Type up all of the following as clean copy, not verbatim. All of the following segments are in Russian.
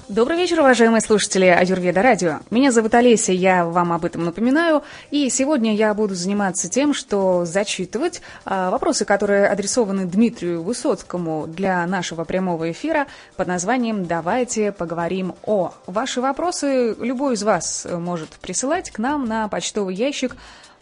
Добрый вечер, уважаемые слушатели Аюрведа Радио. Меня зовут Олеся, я вам об этом напоминаю. И сегодня я буду заниматься тем, что зачитывать вопросы, которые адресованы Дмитрию Высоцкому для нашего прямого эфира под названием «Давайте поговорим о». Ваши вопросы любой из вас может присылать к нам на почтовый ящик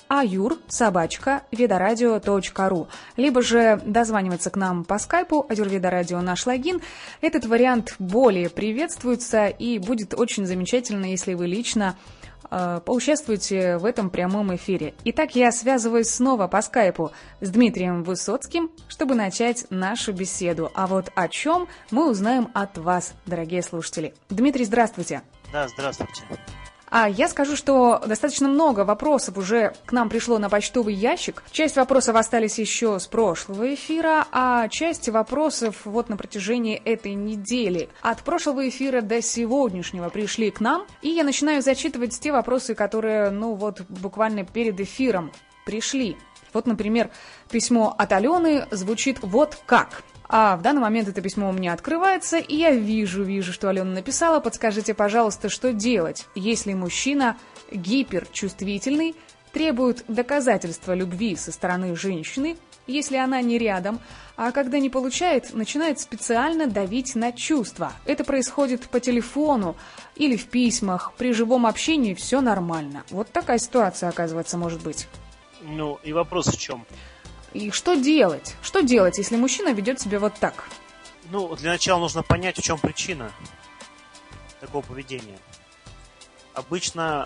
ayur@vedaradio.ru, либо же дозваниваться к нам по скайпу Аюрведа Радио наш логин. Этот вариант более приветствуется, и будет очень замечательно, если вы лично поучаствуете в этом прямом эфире. Итак, я связываюсь снова по скайпу с Дмитрием Высоцким, чтобы начать нашу беседу. А вот о чем мы узнаем от вас, дорогие слушатели. Дмитрий, здравствуйте. Да, здравствуйте. Я скажу, что достаточно много вопросов уже к нам пришло на почтовый ящик. Часть вопросов остались еще с прошлого эфира, а часть вопросов вот на протяжении этой недели. От прошлого эфира до сегодняшнего пришли к нам, и я начинаю зачитывать те вопросы, которые, буквально перед эфиром пришли. Вот, например, письмо от Алены звучит вот как. А в данный момент это письмо у меня открывается, и я вижу, что Алена написала. Подскажите, пожалуйста, что делать, если мужчина гиперчувствительный, требует доказательства любви со стороны женщины, если она не рядом, а когда не получает, начинает специально давить на чувства. Это происходит по телефону или в письмах, при живом общении все нормально. Вот такая ситуация, оказывается, может быть. И вопрос в чем? И что делать? Что делать, если мужчина ведет себя вот так? Для начала нужно понять, в чем причина такого поведения. Обычно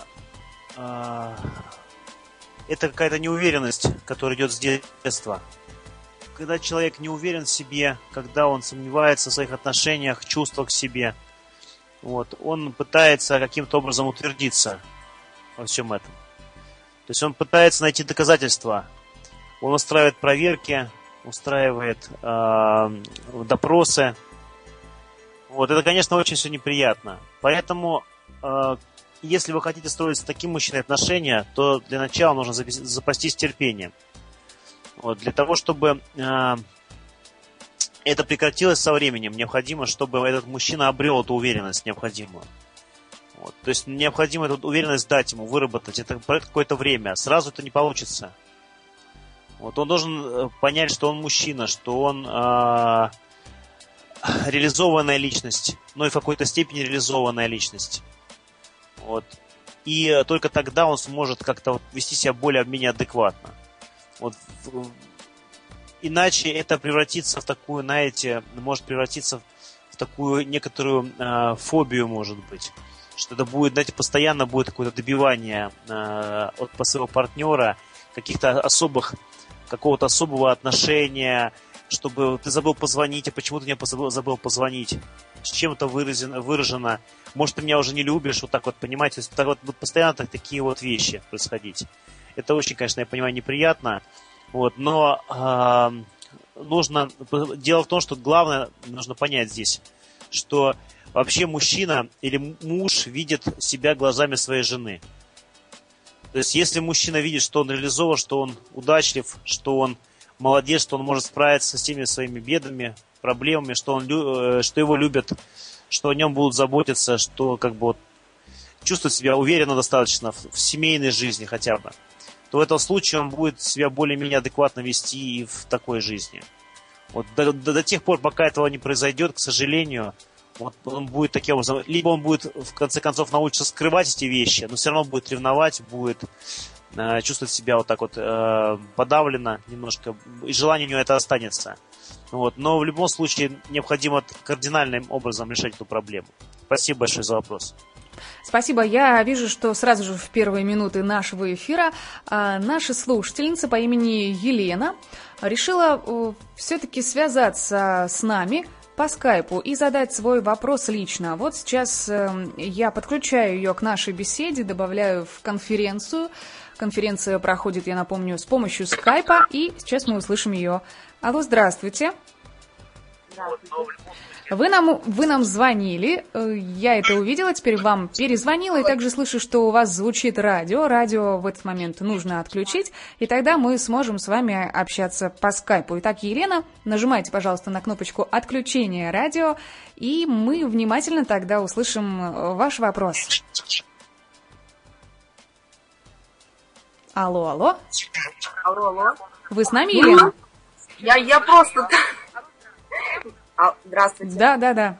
это какая-то неуверенность, которая идет с детства. Когда человек не уверен в себе, когда он сомневается в своих отношениях, чувствах к себе, он пытается каким-то образом утвердиться во всем этом. То есть он пытается найти доказательства. Он устраивает проверки, устраивает допросы. Это, конечно, очень все неприятно. Поэтому, если вы хотите строить с таким мужчиной отношения, то для начала нужно запастись терпением. Для того, чтобы это прекратилось со временем, необходимо, чтобы этот мужчина обрел эту уверенность необходимую. То есть необходимо эту уверенность дать ему, выработать. Это пройдет какое-то время. Сразу это не получится. Он должен понять, что он мужчина, что он реализованная личность, и в какой-то степени реализованная личность. И только тогда он сможет как-то вести себя более-менее адекватно. Иначе это превратится в такую, может превратиться в такую некоторую фобию, может быть. Что это будет, постоянно будет какое-то добивание от своего партнера, какого-то особого отношения, чтобы ты забыл позвонить, а почему ты мне забыл позвонить, с чем-то выражено, может, ты меня уже не любишь, понимаете, то есть будут постоянно такие вещи происходить. Это очень, конечно, я понимаю, неприятно, но дело в том, что главное нужно понять здесь, что вообще мужчина или муж видит себя глазами своей жены. То есть, если мужчина видит, что он реализован, что он удачлив, что он молодец, что он может справиться со всеми своими бедами, проблемами, что его любят, что о нем будут заботиться, что чувствует себя уверенно достаточно в семейной жизни хотя бы, то в этом случае он будет себя более-менее адекватно вести и в такой жизни. До тех пор, пока этого не произойдет, к сожалению, он будет таким образом, либо он будет в конце концов научиться скрывать эти вещи, но все равно будет ревновать, будет чувствовать себя подавленно немножко, и желание у него это останется. Но в любом случае необходимо кардинальным образом решать эту проблему. Спасибо большое за вопрос. Спасибо. Я вижу, что сразу же в первые минуты нашего эфира наша слушательница по имени Елена решила все-таки связаться с нами по скайпу и задать свой вопрос лично. Вот сейчас я подключаю ее к нашей беседе, добавляю в конференцию. Конференция проходит, я напомню, с помощью скайпа, и сейчас мы услышим ее. Алло, здравствуйте. Здравствуйте. Вы нам звонили, я это увидела, теперь вам перезвонила, и также слышу, что у вас звучит радио. Радио в этот момент нужно отключить, и тогда мы сможем с вами общаться по скайпу. Итак, Елена, нажимайте, пожалуйста, на кнопочку «Отключение радио», и мы внимательно тогда услышим ваш вопрос. Алло, алло. Алло. Вы с нами, Елена? Я просто... Здравствуйте. Да.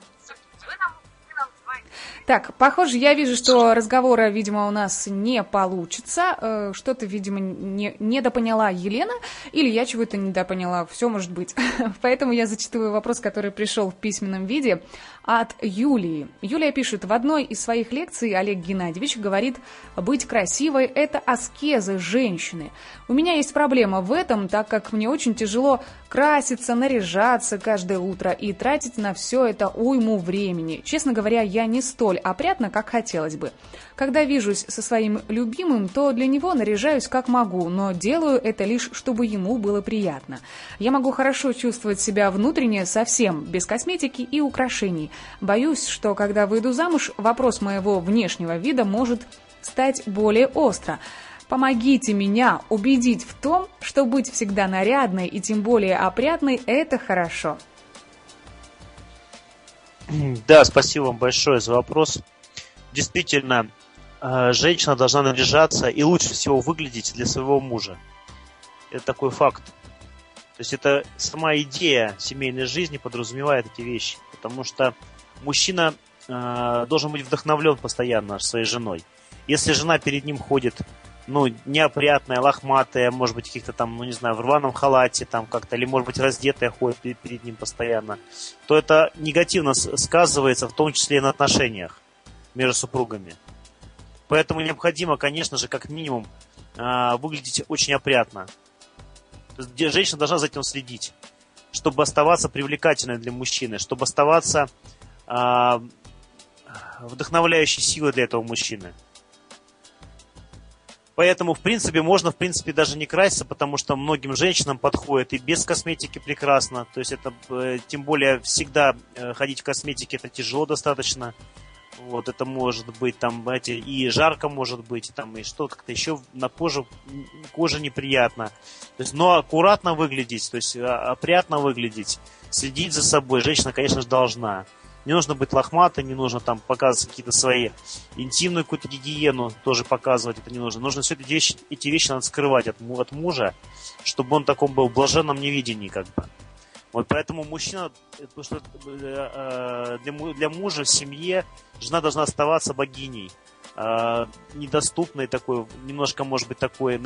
Так, похоже, я вижу, что разговора, видимо, у нас не получится. Что-то, видимо, недопоняла Елена, или я чего-то недопоняла. Все может быть. Поэтому я зачитываю вопрос, который пришел в письменном виде от Юлии. Юлия пишет: в одной из своих лекций Олег Геннадьевич говорит, быть красивой – это аскеза женщины. У меня есть проблема в этом, так как мне очень тяжело краситься, наряжаться каждое утро и тратить на все это уйму времени. Честно говоря, я не столь опрятна, как хотелось бы. Когда вижусь со своим любимым, то для него наряжаюсь как могу, но делаю это лишь, чтобы ему было приятно. Я могу хорошо чувствовать себя внутренне совсем без косметики и украшений. Боюсь, что когда выйду замуж, вопрос моего внешнего вида может стать более остро. Помогите меня убедить в том, что быть всегда нарядной и тем более опрятной – это хорошо. Да, спасибо вам большое за вопрос. Действительно, женщина должна наряжаться и лучше всего выглядеть для своего мужа. Это такой факт. То есть это сама идея семейной жизни подразумевает эти вещи. Потому что мужчина должен быть вдохновлен постоянно своей женой. Если жена перед ним ходит, неопрятная, лохматая, может быть, каких-то там, в рваном халате там как-то, или, может быть, раздетая ходит перед ним постоянно, то это негативно сказывается, в том числе и на отношениях между супругами. Поэтому необходимо, конечно же, как минимум, выглядеть очень опрятно. Женщина должна за этим следить, чтобы оставаться привлекательной для мужчины, чтобы оставаться вдохновляющей силой для этого мужчины. Поэтому, в принципе, можно, даже не краситься, потому что многим женщинам подходит и без косметики прекрасно. То есть это, тем более, всегда ходить в косметике это тяжело достаточно. Вот, это может быть там, и жарко может быть, там, и что как-то еще на коже неприятно. То есть, но аккуратно выглядеть, то есть опрятно выглядеть, следить за собой женщина, конечно же, должна. Не нужно быть лохматой, не нужно там показывать какие-то свои интимную какую-то гигиену, тоже показывать это не нужно. Нужно все эти вещи надо скрывать от мужа, чтобы он в таком был блаженном невидении, как бы. Вот поэтому мужчина, потому что для мужа в семье жена должна оставаться богиней, недоступной такой, немножко, может быть, такой,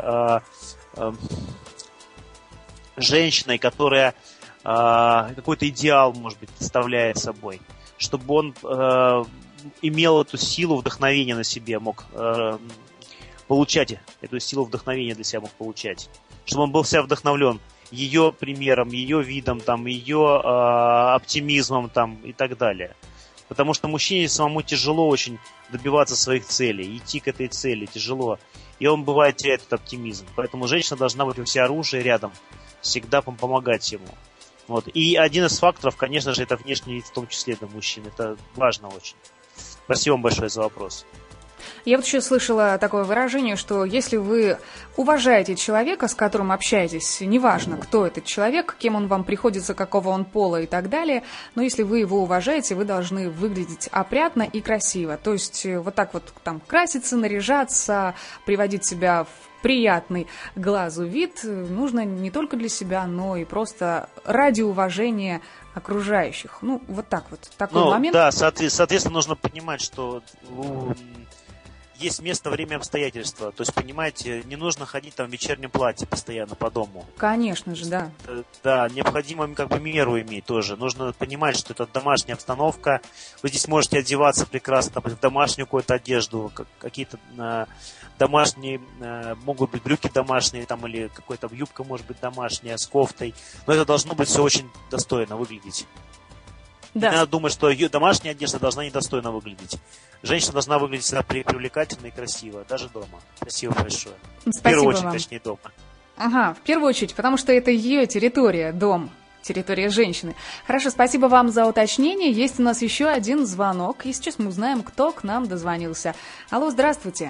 женщиной, которая какой-то идеал, может быть, представляет собой, чтобы он имел эту силу вдохновения на себе, мог получать эту силу вдохновения для себя мог получать, чтобы он был вся вдохновлен ее примером, ее видом, там, ее оптимизмом там, и так далее. Потому что мужчине самому тяжело очень добиваться своих целей, идти к этой цели тяжело, и он бывает теряет этот оптимизм. Поэтому женщина должна быть у всеоружия рядом, всегда помогать ему. Вот. И один из факторов, конечно же, это внешний вид, в том числе для мужчин. Это важно очень. Спасибо вам большое за вопрос. Я вот еще слышала такое выражение, что если вы уважаете человека, с которым общаетесь, неважно, кто этот человек, кем он вам приходится, какого он пола и так далее, но если вы его уважаете, вы должны выглядеть опрятно и красиво. То есть вот так вот там краситься, наряжаться, приводить себя в приятный глазу вид нужно не только для себя, но и просто ради уважения окружающих. Вот так вот. Такой момент. Да, соответственно, нужно понимать, что есть место, время, обстоятельства. То есть, понимаете, не нужно ходить там в вечернем платье постоянно по дому. Конечно же, да. Да, необходимо меру иметь тоже. Нужно понимать, что это домашняя обстановка. Вы здесь можете одеваться прекрасно в домашнюю какую-то одежду, какие-то домашние, могут быть брюки домашние, там, или какая-то юбка может быть домашняя с кофтой. Но это должно быть все очень достойно выглядеть. Да. Не надо думать, что ее домашняя одежда должна недостойно выглядеть. Женщина должна выглядеть всегда привлекательно и красиво, даже дома. Спасибо большое. Спасибо в первую очередь, вам. Точнее, дома. Ага, в первую очередь, потому что это ее территория, дом. территория женщины. Хорошо, спасибо вам за уточнение. Есть у нас еще один звонок, и сейчас мы узнаем, кто к нам дозвонился. Алло, здравствуйте.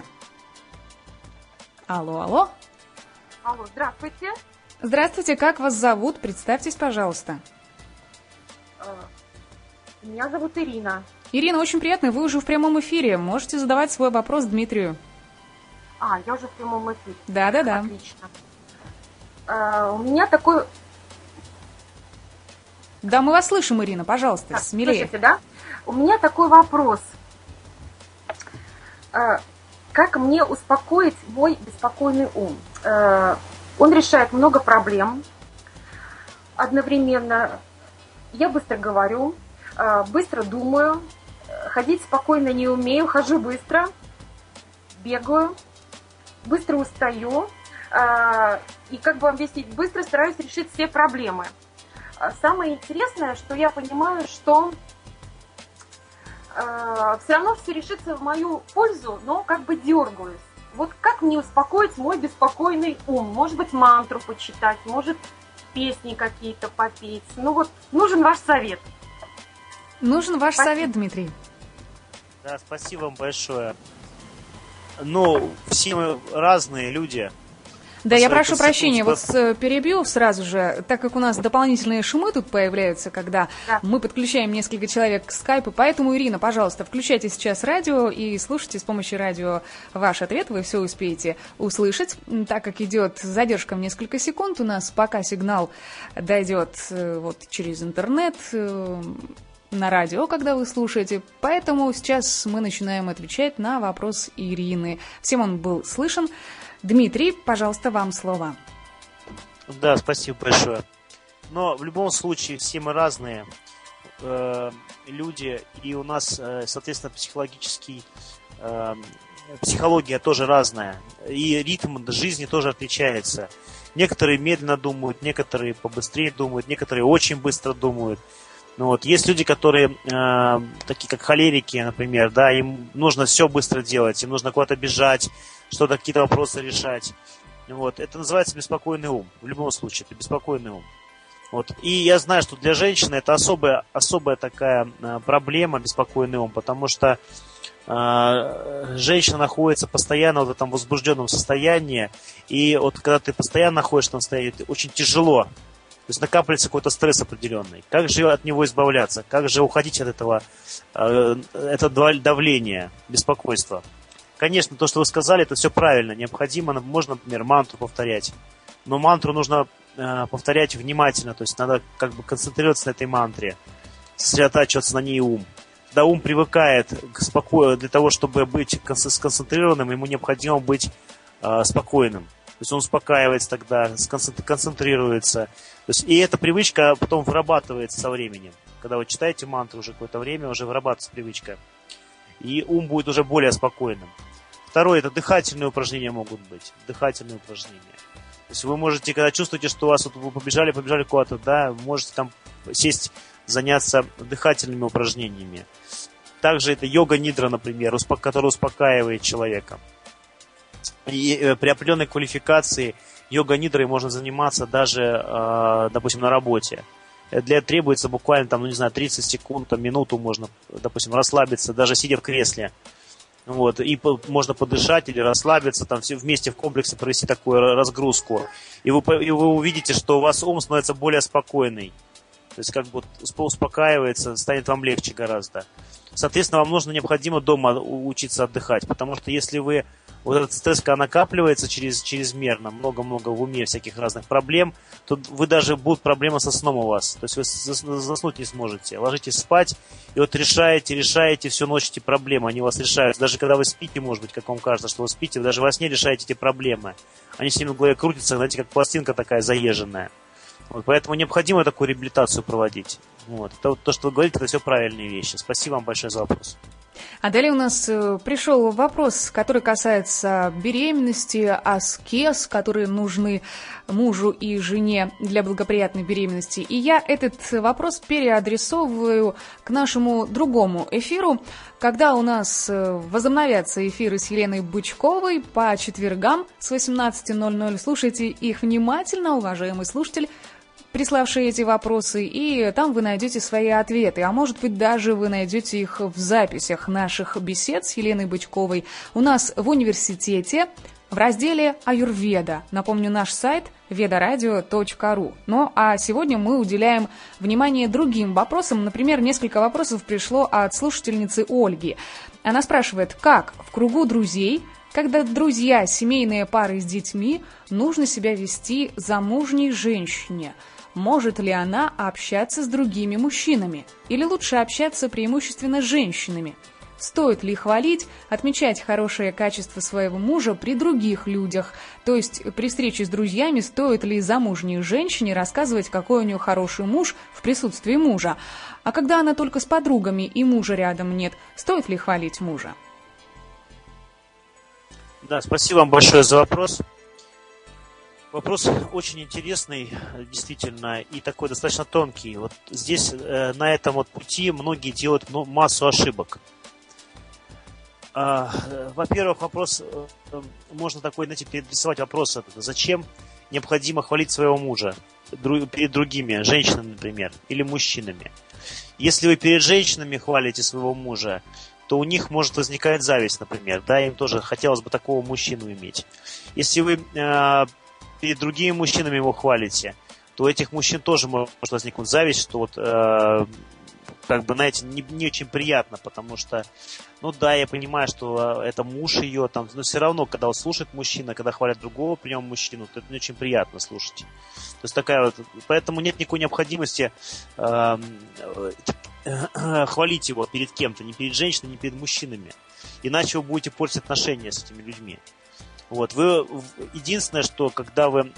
Алло. Алло, здравствуйте. Здравствуйте, как вас зовут? Представьтесь, пожалуйста. Меня зовут Ирина. Ирина, очень приятно, вы уже в прямом эфире. Можете задавать свой вопрос Дмитрию. Я уже в прямом эфире. Да. Отлично. У меня такой... Да, мы вас слышим, Ирина, пожалуйста, Так, смелее. слышите, да? У меня такой вопрос. Как мне успокоить мой беспокойный ум? Он решает много проблем. Одновременно я быстро говорю, быстро думаю, ходить спокойно не умею, хожу быстро, бегаю, быстро устаю. И как бы вам объяснить, быстро стараюсь решить все проблемы. Самое интересное, что я понимаю, что все равно все решится в мою пользу, но как бы дергаюсь. Вот как мне успокоить мой беспокойный ум? Может быть, мантру почитать, может, песни какие-то попеть. Ну вот, нужен ваш совет. Нужен ваш Спасибо. совет, Дмитрий. Да, спасибо вам большое. Ну, все мы разные люди. Да, я Свои прошу прощения, вот конституции. перебью сразу же, так как у нас дополнительные шумы тут появляются, когда Да. мы подключаем несколько человек к скайпу, поэтому, Ирина, пожалуйста, включайте сейчас радио и слушайте с помощью радио ваш ответ, вы все успеете услышать, так как идет задержка в несколько секунд, у нас пока сигнал дойдет вот через интернет, на радио, когда вы слушаете, поэтому сейчас мы начинаем отвечать на вопрос Ирины. Всем он был слышен. Дмитрий, пожалуйста, вам слово. Да, спасибо большое. Но в любом случае все мы разные люди, и у нас, соответственно, психология тоже разная, и ритм жизни тоже отличается. Некоторые медленно думают, некоторые побыстрее думают, некоторые очень быстро думают. Ну вот, есть люди, которые такие как холерики, например, да, им нужно все быстро делать, им нужно куда-то бежать, что-то, какие-то вопросы решать. Вот, это называется беспокойный ум. В любом случае, это беспокойный ум. Вот. И я знаю, что для женщины это особая такая проблема, беспокойный ум, потому что женщина находится постоянно в этом возбужденном состоянии, и вот когда ты постоянно находишься в этом состоянии, это очень тяжело. То есть накапливается какой-то стресс определенный. Как же от него избавляться? Как же уходить от этого давления, беспокойства? Конечно, то, что вы сказали, это все правильно. Необходимо, можно, например, мантру повторять. Но мантру нужно повторять внимательно. То есть надо как бы концентрироваться на этой мантре, сосредотачиваться на ней ум. Когда ум привыкает для того, чтобы быть сконцентрированным, ему необходимо быть спокойным. То есть он успокаивается тогда, концентрируется. То есть, и эта привычка потом вырабатывается со временем. Когда вы читаете мантру уже какое-то время, уже вырабатывается привычка. И ум будет уже более спокойным. Второе, это дыхательные упражнения могут быть. Дыхательные упражнения. То есть вы можете, когда чувствуете, что у вас вы побежали куда-то, да, можете там сесть, заняться дыхательными упражнениями. Также это йога-нидра, например, которая успокаивает человека. И при определенной квалификации йога-нидрой можно заниматься даже, допустим, на работе. Для этого требуется буквально, 30 секунд, минуту можно, допустим, расслабиться, даже сидя в кресле. Вот, и можно подышать или расслабиться, все вместе в комплексе провести такую разгрузку. И вы увидите, что у вас ум становится более спокойный. То есть как бы успокаивается, станет вам легче гораздо. Соответственно, вам необходимо дома учиться отдыхать, потому что если вы вот этот стресс, когда накапливается чрезмерно, много-много в уме всяких разных проблем, то будут проблемы со сном у вас. То есть вы заснуть не сможете. Ложитесь спать, и вот решаете всю ночь эти проблемы, они у вас решаются. Даже когда вы спите, может быть, как вам кажется, что вы спите, вы даже во сне решаете эти проблемы. Они все время в голове крутятся, знаете, как пластинка такая заезженная. Вот, поэтому необходимо такую реабилитацию проводить. Вот. Это вот то, что вы говорите, это все правильные вещи. Спасибо вам большое за вопрос. А далее у нас пришел вопрос, который касается беременности, аскез, которые нужны мужу и жене для благоприятной беременности. И я этот вопрос переадресовываю к нашему другому эфиру, когда у нас возобновятся эфиры с Еленой Бычковой по четвергам с 18:00. Слушайте их внимательно, уважаемый слушатель. приславшие эти вопросы, и там вы найдете свои ответы. А может быть, даже вы найдете их в записях наших бесед с Еленой Бычковой у нас в университете в разделе «Аюрведа». Напомню, наш сайт vedaраdio.ru. Ну, а сегодня мы уделяем внимание другим вопросам. Например, несколько вопросов пришло от слушательницы Ольги. Она спрашивает, как в кругу друзей, когда друзья, семейные пары с детьми, нужно себя вести замужней женщине? Может ли она общаться с другими мужчинами? Или лучше общаться преимущественно с женщинами? Стоит ли хвалить, отмечать хорошее качество своего мужа при других людях? То есть при встрече с друзьями стоит ли замужней женщине рассказывать, какой у нее хороший муж в присутствии мужа? А когда она только с подругами и мужа рядом нет, стоит ли хвалить мужа? Да, спасибо вам большое за вопрос. Вопрос очень интересный, действительно, и такой достаточно тонкий. Вот здесь, на этом вот пути, многие делают массу ошибок. Во-первых, вопрос, можно такой, знаете, переадресовать вопрос, зачем необходимо хвалить своего мужа перед другими, женщинами, например, или мужчинами. Если вы перед женщинами хвалите своего мужа, то у них может возникать зависть, например, да, им тоже хотелось бы такого мужчину иметь. Если вы перед другими мужчинами его хвалите, то у этих мужчин тоже может возникнуть зависть, что вот как бы, знаете, не очень приятно, потому что, ну да, я понимаю, что это муж ее, там, но все равно, когда вот слушает мужчина, когда хвалят другого при нем мужчину, то это не очень приятно слушать. То есть такая вот, поэтому нет никакой необходимости хвалить его перед кем-то, ни перед женщиной, ни перед мужчинами. Иначе вы будете портить отношения с этими людьми. Вот, вы единственное, что когда вы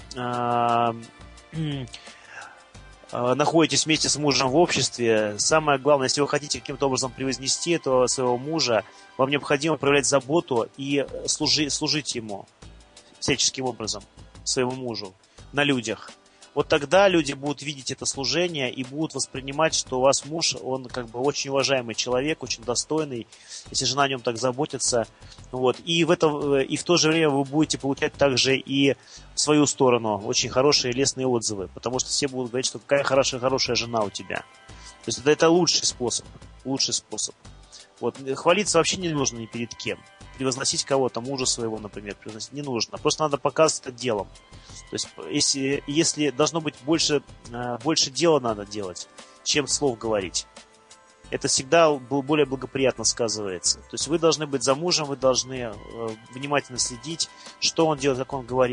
находитесь вместе с мужем в обществе, самое главное, если вы хотите каким-то образом превознести этого своего мужа, вам необходимо проявлять заботу и служить ему всяческим образом, своему мужу, на людях. Вот тогда люди будут видеть это служение и будут воспринимать, что у вас муж, он как бы очень уважаемый человек, очень достойный, если жена о нем так заботится. Вот. И в то же время вы будете получать также и в свою сторону очень хорошие лестные отзывы, потому что все будут говорить, что какая хорошая жена у тебя. То есть это лучший способ. Вот. Хвалиться вообще не нужно ни перед кем. Превозносить кого-то, мужа своего, например, превозносить не нужно. Просто надо показывать это делом. То есть, если должно быть больше дела надо делать, чем слов говорить. Это всегда более благоприятно сказывается. То есть вы должны быть за мужем, вы должны внимательно следить, что он делает, как он говорит,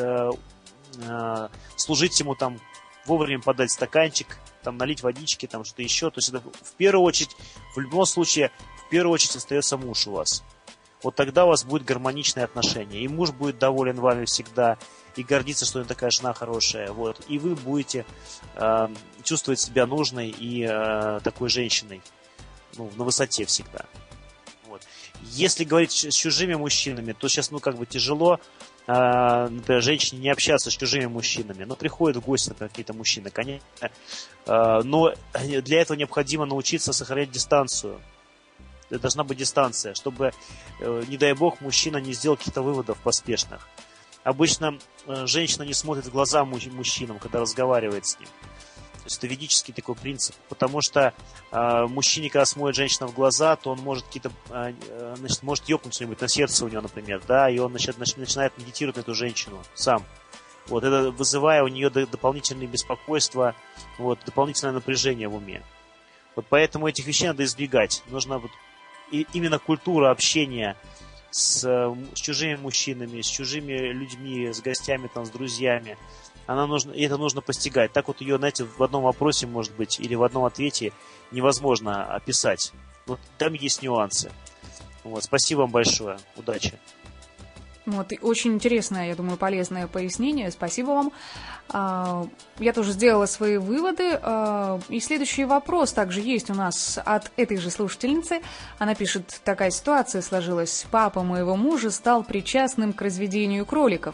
служить ему там, вовремя подать стаканчик, там, налить водички, там, что-то еще. То есть это в первую очередь, в любом случае, остается муж у вас. Вот тогда у вас будет гармоничное отношение. И муж будет доволен вами всегда, и гордиться, что он такая жена хорошая. Вот. И вы будете чувствовать себя нужной и такой женщиной, ну, на высоте всегда. Вот. Если говорить с чужими мужчинами, то сейчас, тяжело, например, женщине не общаться с чужими мужчинами. Но приходят в гости, например, какие-то мужчины, конечно. Но для этого необходимо научиться сохранять дистанцию. Должна быть дистанция, чтобы, не дай бог, мужчина не сделал каких-то выводов поспешных. Обычно женщина не смотрит в глаза мужчинам, когда разговаривает с ним. То есть это ведический такой принцип. Потому что мужчине, когда смотрит женщина в глаза, то он может может ёкнуть что-нибудь на сердце у него, например, да, и он начинает медитировать на эту женщину сам. Вот, это вызывая у нее дополнительное беспокойство, вот, дополнительное напряжение в уме. Вот поэтому этих вещей надо избегать. Нужна именно культура общения с чужими мужчинами, с чужими людьми, с гостями, там, с друзьями. И это нужно постигать. Так вот ее, знаете, в одном вопросе, может быть, или в одном ответе невозможно описать. Вот там есть нюансы. Вот, спасибо вам большое. Удачи. Вот, и очень интересное, я думаю, полезное пояснение. Спасибо вам. Я тоже сделала свои выводы. И следующий вопрос также есть у нас от этой же слушательницы. Она пишет, такая ситуация сложилась. Папа моего мужа стал причастным к разведению кроликов.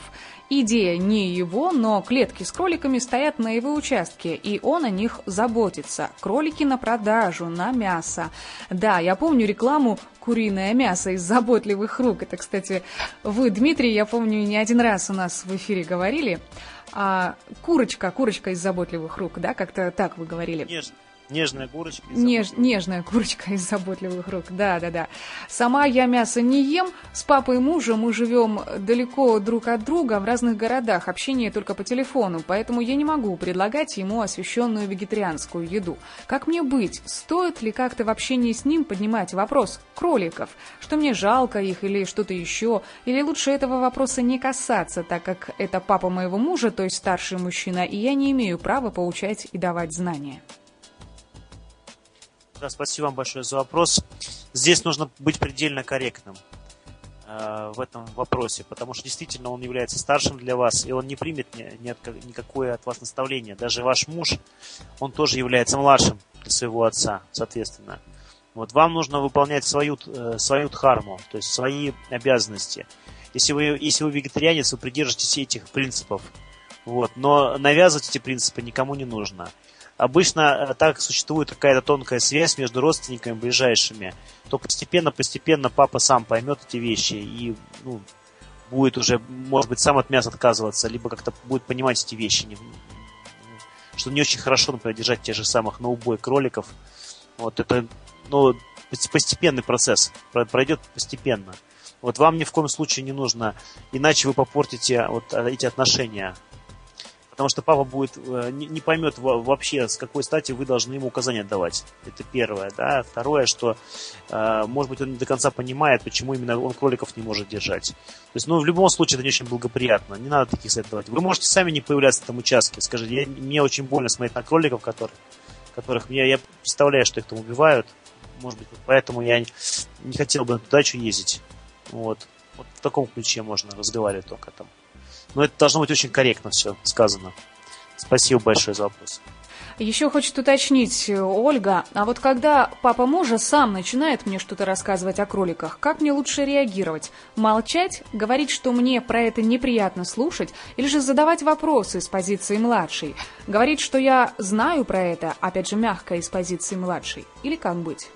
Идея не его, но клетки с кроликами стоят на его участке, и он о них заботится. Кролики на продажу, на мясо. Да, я помню рекламу «Куриное мясо из заботливых рук». Это, кстати, вы, Дмитрий, я помню, не один раз у нас в эфире говорили. Курочка из заботливых рук, да, как-то так вы говорили. Нежная курочка. Нежная курочка из заботливых рук, да. Сама я мясо не ем. С папой мужа мы живем далеко друг от друга в разных городах. Общение только по телефону, поэтому я не могу предлагать ему освященную вегетарианскую еду. Как мне быть? Стоит ли как-то в общении с ним поднимать вопрос кроликов? Что мне жалко их или что-то еще? Или лучше этого вопроса не касаться, так как это папа моего мужа, то есть старший мужчина, и я не имею права поучать и давать знания? Да, спасибо вам большое за вопрос. Здесь нужно быть предельно корректным в этом вопросе, потому что действительно он является старшим для вас, и он не примет никакое от вас наставление. Даже ваш муж, он тоже является младшим для своего отца, соответственно. Вот вам нужно выполнять свою дхарму, то есть свои обязанности. Если вы вегетарианец, вы придержитесь этих принципов. Вот, но навязывать эти принципы никому не нужно. Обычно так существует какая-то тонкая связь между родственниками ближайшими, то постепенно папа сам поймет эти вещи и будет уже, может быть, сам от мяса отказываться, либо как-то будет понимать эти вещи. Что не очень хорошо, например, держать тех же самых на убой кроликов. Вот это, постепенный процесс, пройдет постепенно. Вот вам ни в коем случае не нужно, иначе вы попортите вот эти отношения. Потому что папа не поймет вообще, с какой стати вы должны ему указания давать. Это первое. Да? Второе, что, может быть, он не до конца понимает, почему именно он кроликов не может держать. То есть, в любом случае, это не очень благоприятно. Не надо таких советов давать. Вы можете сами не появляться на этом участке. Скажите, мне очень больно смотреть на кроликов, которых я представляю, что их там убивают. Может быть, поэтому я не хотел бы на эту дачу ездить. Вот в таком ключе можно разговаривать только там. Но это должно быть очень корректно все сказано. Спасибо большое за вопрос. Еще хочет уточнить Ольга, а вот когда папа мужа сам начинает мне что-то рассказывать о кроликах, как мне лучше реагировать? Молчать, говорить, что мне про это неприятно слушать, или же задавать вопросы с позиции младшей? Говорить, что я знаю про это, опять же, мягко из позиции младшей? Или как быть?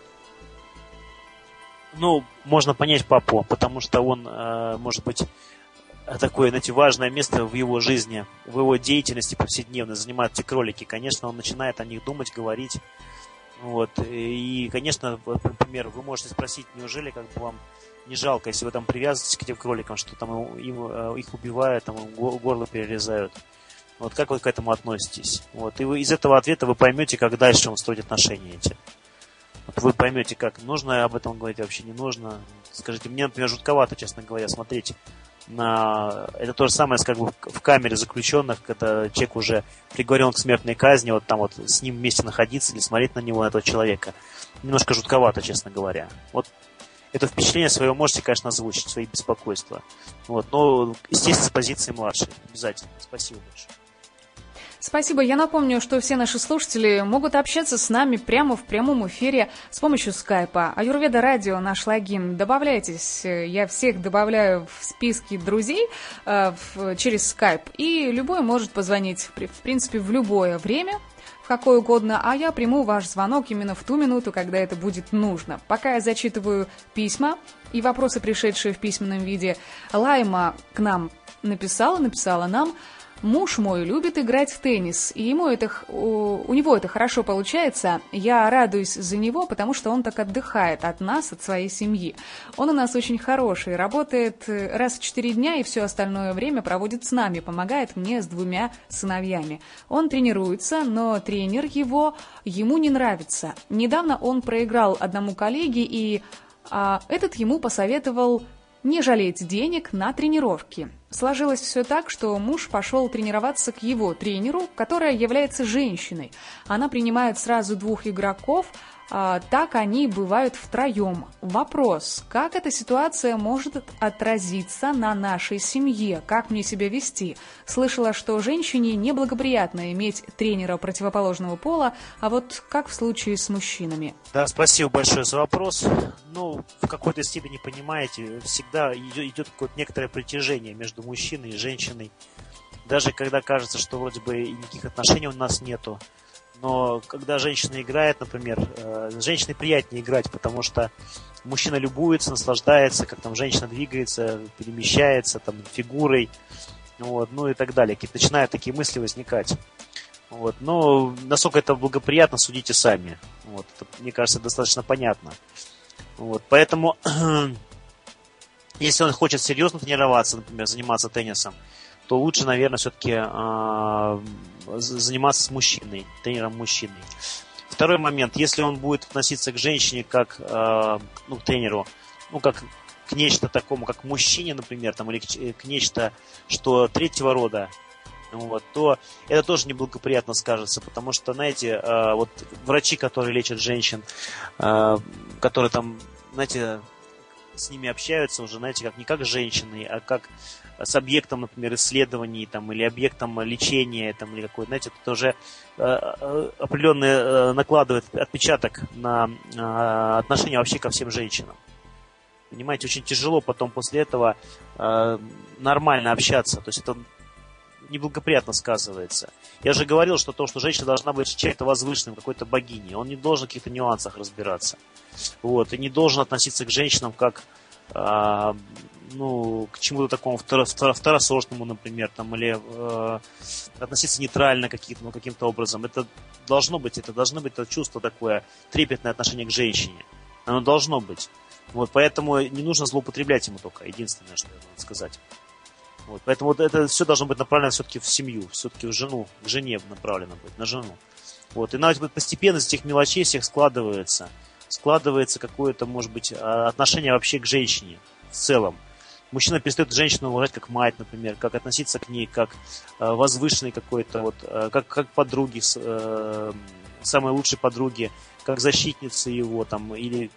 Можно понять папу, потому что он, может быть, такое, важное место в его жизни, в его деятельности повседневной занимают эти кролики. Конечно, он начинает о них думать, говорить. Вот. И, конечно, например, вы можете спросить, неужели вам не жалко, если вы там привязываетесь к этим кроликам, что там их убивают, там горло перерезают. Вот как вы к этому относитесь? Вот. И из этого ответа вы поймете, как дальше вам строить отношения эти. Вы поймете, как нужно об этом говорить, вообще не нужно. Скажите, мне, например, жутковато, честно говоря, смотреть это то же самое, как бы в камере заключенных, когда человек уже приговорен к смертной казни, вот там с ним вместе находиться или смотреть на него, на этого человека. Немножко жутковато, честно говоря. Вот это впечатление свое можете, конечно, озвучить, свои беспокойства. Вот, но, естественно, с позиции младшей. Обязательно. Спасибо большое. Спасибо. Я напомню, что все наши слушатели могут общаться с нами прямо в прямом эфире с помощью скайпа. Аюрведа Радио, наш логин. Добавляйтесь. Я всех добавляю в списки друзей через скайп. И любой может позвонить, в принципе, в любое время, в какое угодно, а я приму ваш звонок именно в ту минуту, когда это будет нужно. Пока я зачитываю письма и вопросы, пришедшие в письменном виде, Лайма к нам написала нам: муж мой любит играть в теннис, и у него это хорошо получается. Я радуюсь за него, потому что он так отдыхает от нас, от своей семьи. Он у нас очень хороший, работает раз в 4 дня и все остальное время проводит с нами, помогает мне с 2 сыновьями. Он тренируется, но тренер ему не нравится. Недавно он проиграл одному коллеге, и этот ему посоветовал не жалеть денег на тренировки. Сложилось все так, что муж пошел тренироваться к его тренеру, которая является женщиной. Она принимает сразу 2 игроков, Так они бывают втроем. Вопрос, как эта ситуация может отразиться на нашей семье? Как мне себя вести? Слышала, что женщине неблагоприятно иметь тренера противоположного пола, а вот как в случае с мужчинами? Да, спасибо большое за вопрос. Ну, в какой-то степени, понимаете, всегда идет какое-то некоторое притяжение между мужчиной и женщиной. Даже когда кажется, что вроде бы и никаких отношений у нас нету. Но когда женщина играет, например, женщине приятнее играть, потому что мужчина любуется, наслаждается, как там женщина двигается, перемещается, там, фигурой, вот, ну и так далее. Начинают такие мысли возникать. Вот. Но насколько это благоприятно, судите сами. Вот. Это, мне кажется, достаточно понятно. Вот. Поэтому, если он хочет серьезно тренироваться, например, заниматься теннисом, то лучше, наверное, все-таки заниматься с мужчиной, тренером-мужчиной. Второй момент, если он будет относиться к женщине как к тренеру, как к нечто такому, как к мужчине, например, там, или к нечто, что третьего рода, вот, то это тоже неблагоприятно скажется, потому что, знаете, вот врачи, которые лечат женщин, которые там, знаете, с ними общаются уже, знаете, как не как с женщиной, а как с объектом, например, исследований там, или объектом лечения, там, или какой-то, знаете, это уже определенный накладывает отпечаток на отношение вообще ко всем женщинам. Понимаете, очень тяжело потом после этого нормально общаться, то есть это неблагоприятно сказывается. Я же говорил, что то, что женщина должна быть чем-то возвышенным, какой-то богиней, он не должен в каких-то нюансах разбираться. Вот, и не должен относиться к женщинам как к чему-то такому второсортному, например, там, или относиться нейтрально каким-то образом. Это должно быть это чувство такое, трепетное отношение к женщине. Оно должно быть. Вот, поэтому не нужно злоупотреблять ему только, единственное, что я могу сказать. Вот, поэтому вот это все должно быть направлено все-таки в семью, все-таки в жену, к жене направлено быть, на жену. Вот, и постепенно из этих мелочей всех складывается какое-то, может быть, отношение вообще к женщине в целом. Мужчина перестает женщину уважать как мать, например, как относиться к ней, как возвышенной какой-то, вот, как подруги, самой лучшей подруги, как защитницы его, там, или...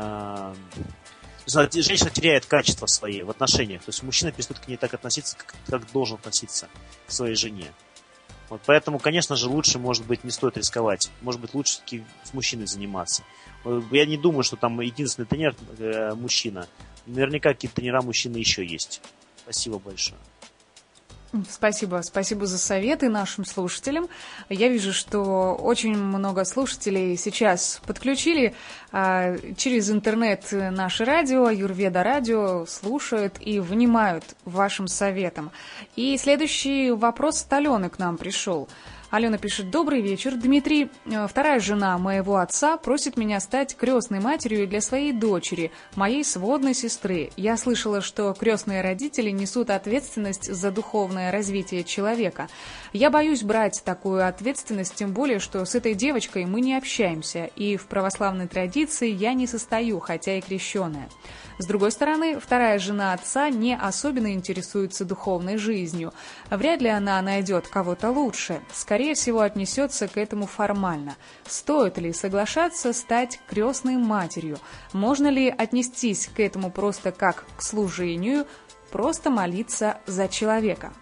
женщина теряет качество свои в отношениях. То есть мужчина перестает к ней так относиться, как должен относиться к своей жене. Вот, поэтому, конечно же, лучше, может быть, не стоит рисковать. Может быть, лучше все-таки с мужчиной заниматься. Я не думаю, что там единственный тренер мужчина. Наверняка какие-то тренера мужчины еще есть. Спасибо большое. Спасибо за советы нашим слушателям. Я вижу, что очень много слушателей сейчас подключили через интернет наше радио, Аюрведа радио, слушают и внимают вашим советам. И следующий вопрос от Алены к нам пришел. Алена пишет: «Добрый вечер, Дмитрий. Вторая жена моего отца просит меня стать крестной матерью для своей дочери, моей сводной сестры. Я слышала, что крестные родители несут ответственность за духовное развитие человека. Я боюсь брать такую ответственность, тем более, что с этой девочкой мы не общаемся, и в православной традиции я не состою, хотя и крещеная. С другой стороны, вторая жена отца не особенно интересуется духовной жизнью. Вряд ли она найдет кого-то лучше. Скорее всего, отнесется к этому формально. Стоит ли соглашаться стать крестной матерью? Можно ли отнестись к этому просто как к служению, просто молиться за человека?»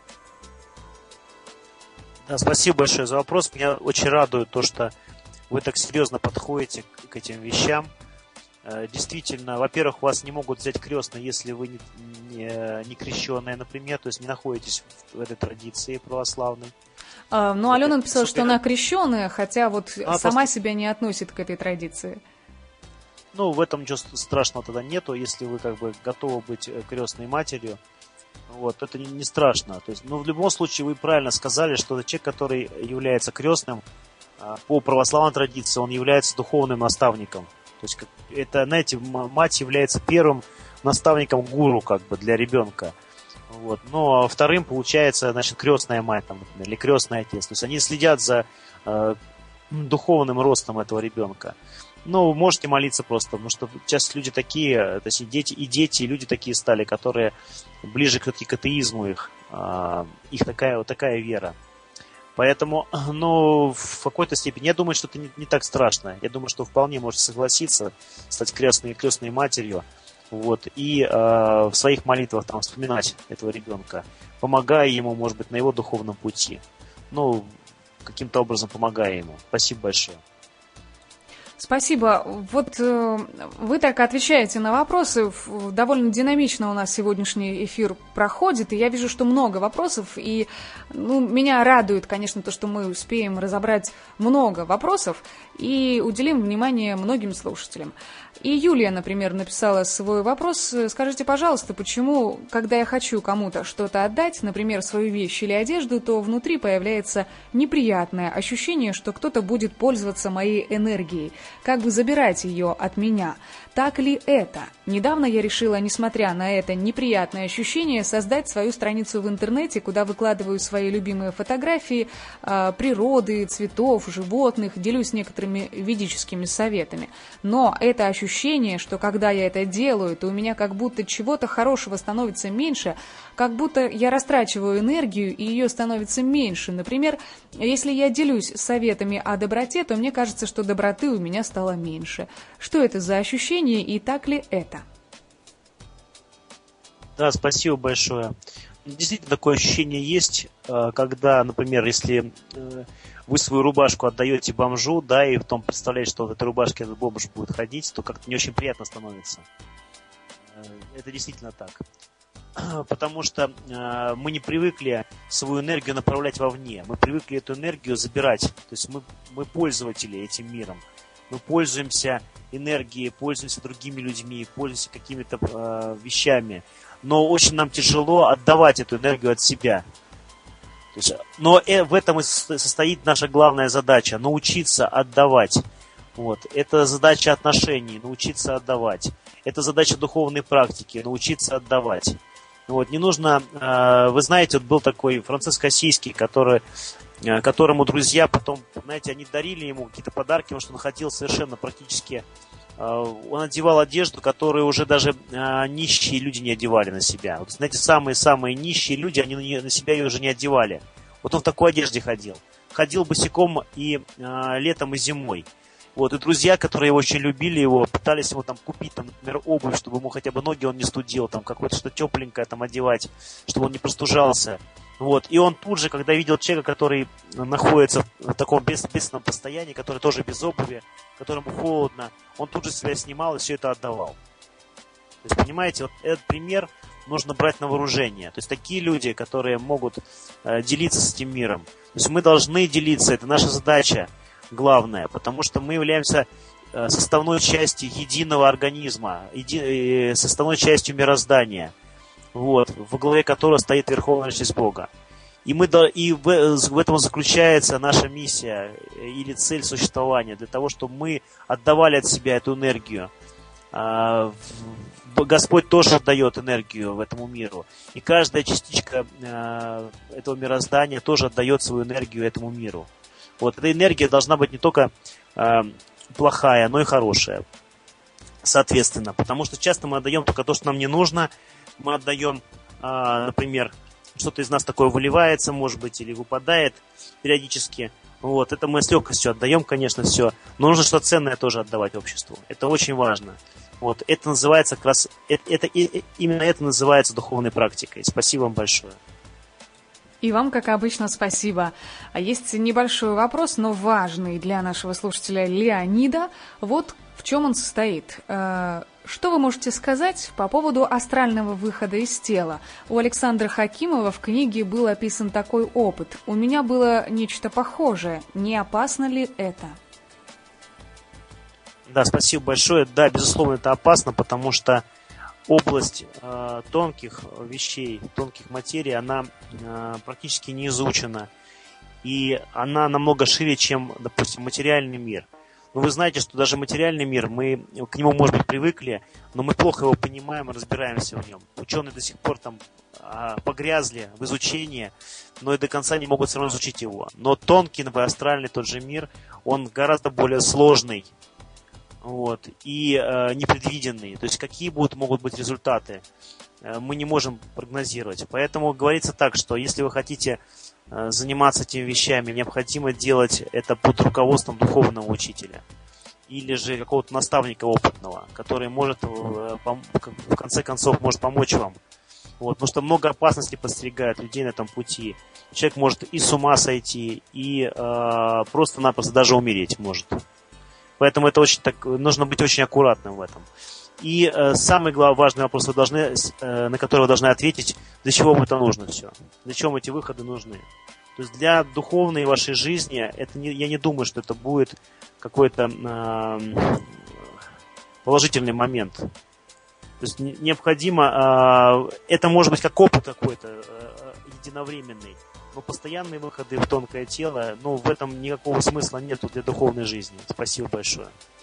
Да, спасибо большое за вопрос. Меня очень радует то, что вы так серьезно подходите к этим вещам. Действительно, во-первых, вас не могут взять крестной, если вы не крещеная, например, то есть не находитесь в этой традиции православной. Ну, Алена написала, что она крещеная, хотя вот сама просто... себя не относит к этой традиции. Ну, в этом ничего страшного тогда нету, если вы как бы готовы быть крестной матерью. Вот, это не страшно. То есть, в любом случае вы правильно сказали, что это человек, который является крестным, по православной традиции он является духовным наставником. То есть, это, знаете, мать является первым наставником гуру, как бы, для ребенка. Вот. Но вторым получается, значит, крестная мать, там, например, или крестный отец. То есть они следят за духовным ростом этого ребенка. Ну, можете молиться просто, потому что сейчас люди такие, то есть и дети, и люди такие стали, которые ближе к атеизму их такая вера. Поэтому, ну, в какой-то степени, я думаю, что это не так страшно. Я думаю, что вполне можете согласиться, стать крестной матерью, вот, и в своих молитвах там вспоминать этого ребенка, помогая ему, может быть, на его духовном пути. Ну, каким-то образом помогая ему. Спасибо большое. Спасибо. Вот вы так отвечаете на вопросы. Довольно динамично у нас сегодняшний эфир проходит, и я вижу, что много вопросов, и меня радует, конечно, то, что мы успеем разобрать много вопросов и уделим внимание многим слушателям. И Юлия, например, написала свой вопрос. Скажите, пожалуйста, почему, когда я хочу кому-то что-то отдать, например, свою вещь или одежду, то внутри появляется неприятное ощущение, что кто-то будет пользоваться моей энергией, как бы забирать ее от меня. Так ли это? Недавно я решила, несмотря на это неприятное ощущение, создать свою страницу в интернете, куда выкладываю свои любимые фотографии природы, цветов, животных, делюсь некоторыми ведическими советами. Но это ощущение, что когда я это делаю, то у меня как будто чего-то хорошего становится меньше, как будто я растрачиваю энергию, и ее становится меньше. Например, если я делюсь советами о доброте, то мне кажется, что доброты у меня стало меньше. Что это за ощущение и так ли это? Да, спасибо большое. Действительно, такое ощущение есть, когда, например, если вы свою рубашку отдаете бомжу, да, и потом представляете, что в этой рубашке этот бомж будет ходить, то как-то не очень приятно становится. Это действительно так. Потому что мы не привыкли свою энергию направлять вовне. Мы привыкли эту энергию забирать. То есть мы пользователи этим миром. Мы пользуемся энергией, пользуемся другими людьми, пользуемся какими-то вещами. Но очень нам тяжело отдавать эту энергию от себя. То есть, но в этом и состоит наша главная задача – научиться отдавать. Вот. Это задача отношений – научиться отдавать. Это задача духовной практики – научиться отдавать. Вот. Не нужно… Вы знаете, вот был такой Франциск Ассизский, которому друзья потом, знаете, они дарили ему какие-то подарки, потому что он ходил совершенно практически… Он одевал одежду, которую уже даже нищие люди не одевали на себя. Вот, знаете, самые-самые нищие люди, они на себя ее уже не одевали. Вот он в такой одежде ходил. Ходил босиком и летом, и зимой. Вот, и друзья, которые его очень любили, его пытались ему там купить, там, например, обувь, чтобы ему хотя бы ноги он не студил, там, какое-то что-то тепленькое там одевать, чтобы он не простужался. Вот. И он тут же, когда видел человека, который находится в таком бедственном состоянии, который тоже без обуви, которому холодно, он тут же себя снимал и все это отдавал. То есть, понимаете, вот этот пример нужно брать на вооружение. То есть такие люди, которые могут делиться с этим миром. То есть мы должны делиться, это наша задача главная, потому что мы являемся составной частью единого организма, составной частью мироздания. Вот, во главе которого стоит Верховная Личность Бога. И в этом заключается наша миссия или цель существования, для того, чтобы мы отдавали от себя эту энергию. Господь тоже отдает энергию в этому миру. И каждая частичка этого мироздания тоже отдает свою энергию этому миру. Вот, эта энергия должна быть не только плохая, но и хорошая. Соответственно, потому что часто мы отдаем только то, что нам не нужно. Мы отдаем, например, что-то из нас такое выливается, может быть, или выпадает периодически. Вот, это мы с легкостью отдаем, конечно, все. Но нужно что-то ценное тоже отдавать обществу. Это очень важно. Вот, это называется как раз, именно это называется духовной практикой. Спасибо вам большое. И вам, как обычно, спасибо. А есть небольшой вопрос, но важный для нашего слушателя Леонида. Вот в чем он состоит. Что вы можете сказать по поводу астрального выхода из тела? У Александра Хакимова в книге был описан такой опыт. У меня было нечто похожее. Не опасно ли это? Да, спасибо большое. Да, безусловно, это опасно, потому что область тонких вещей, тонких материй, она практически не изучена. И она намного шире, чем, допустим, материальный мир. Но вы знаете, что даже материальный мир, мы к нему, может быть, привыкли, но мы плохо его понимаем и разбираемся в нем. Ученые до сих пор там погрязли в изучении, но и до конца не могут все равно изучить его. Но тонкий, астральный тот же мир, он гораздо более сложный, вот, и непредвиденный. То есть какие могут быть результаты. мы не можем прогнозировать. Поэтому говорится так, что если вы хотите заниматься этими вещами, необходимо делать это под руководством духовного учителя или же какого-то наставника опытного, который может в конце концов может помочь вам. Вот, потому что много опасностей подстерегает людей на этом пути. Человек может и с ума сойти, и просто-напросто даже умереть может. Поэтому это нужно быть очень аккуратным в этом. И самый важный вопрос, на который вы должны ответить, для чего вам это нужно все. Для чего эти выходы нужны. То есть для духовной вашей жизни, я не думаю, что это будет какой-то положительный момент. То есть необходимо, это может быть как опыт какой-то единовременный, но постоянные выходы в тонкое тело, в этом никакого смысла нету для духовной жизни. Спасибо большое.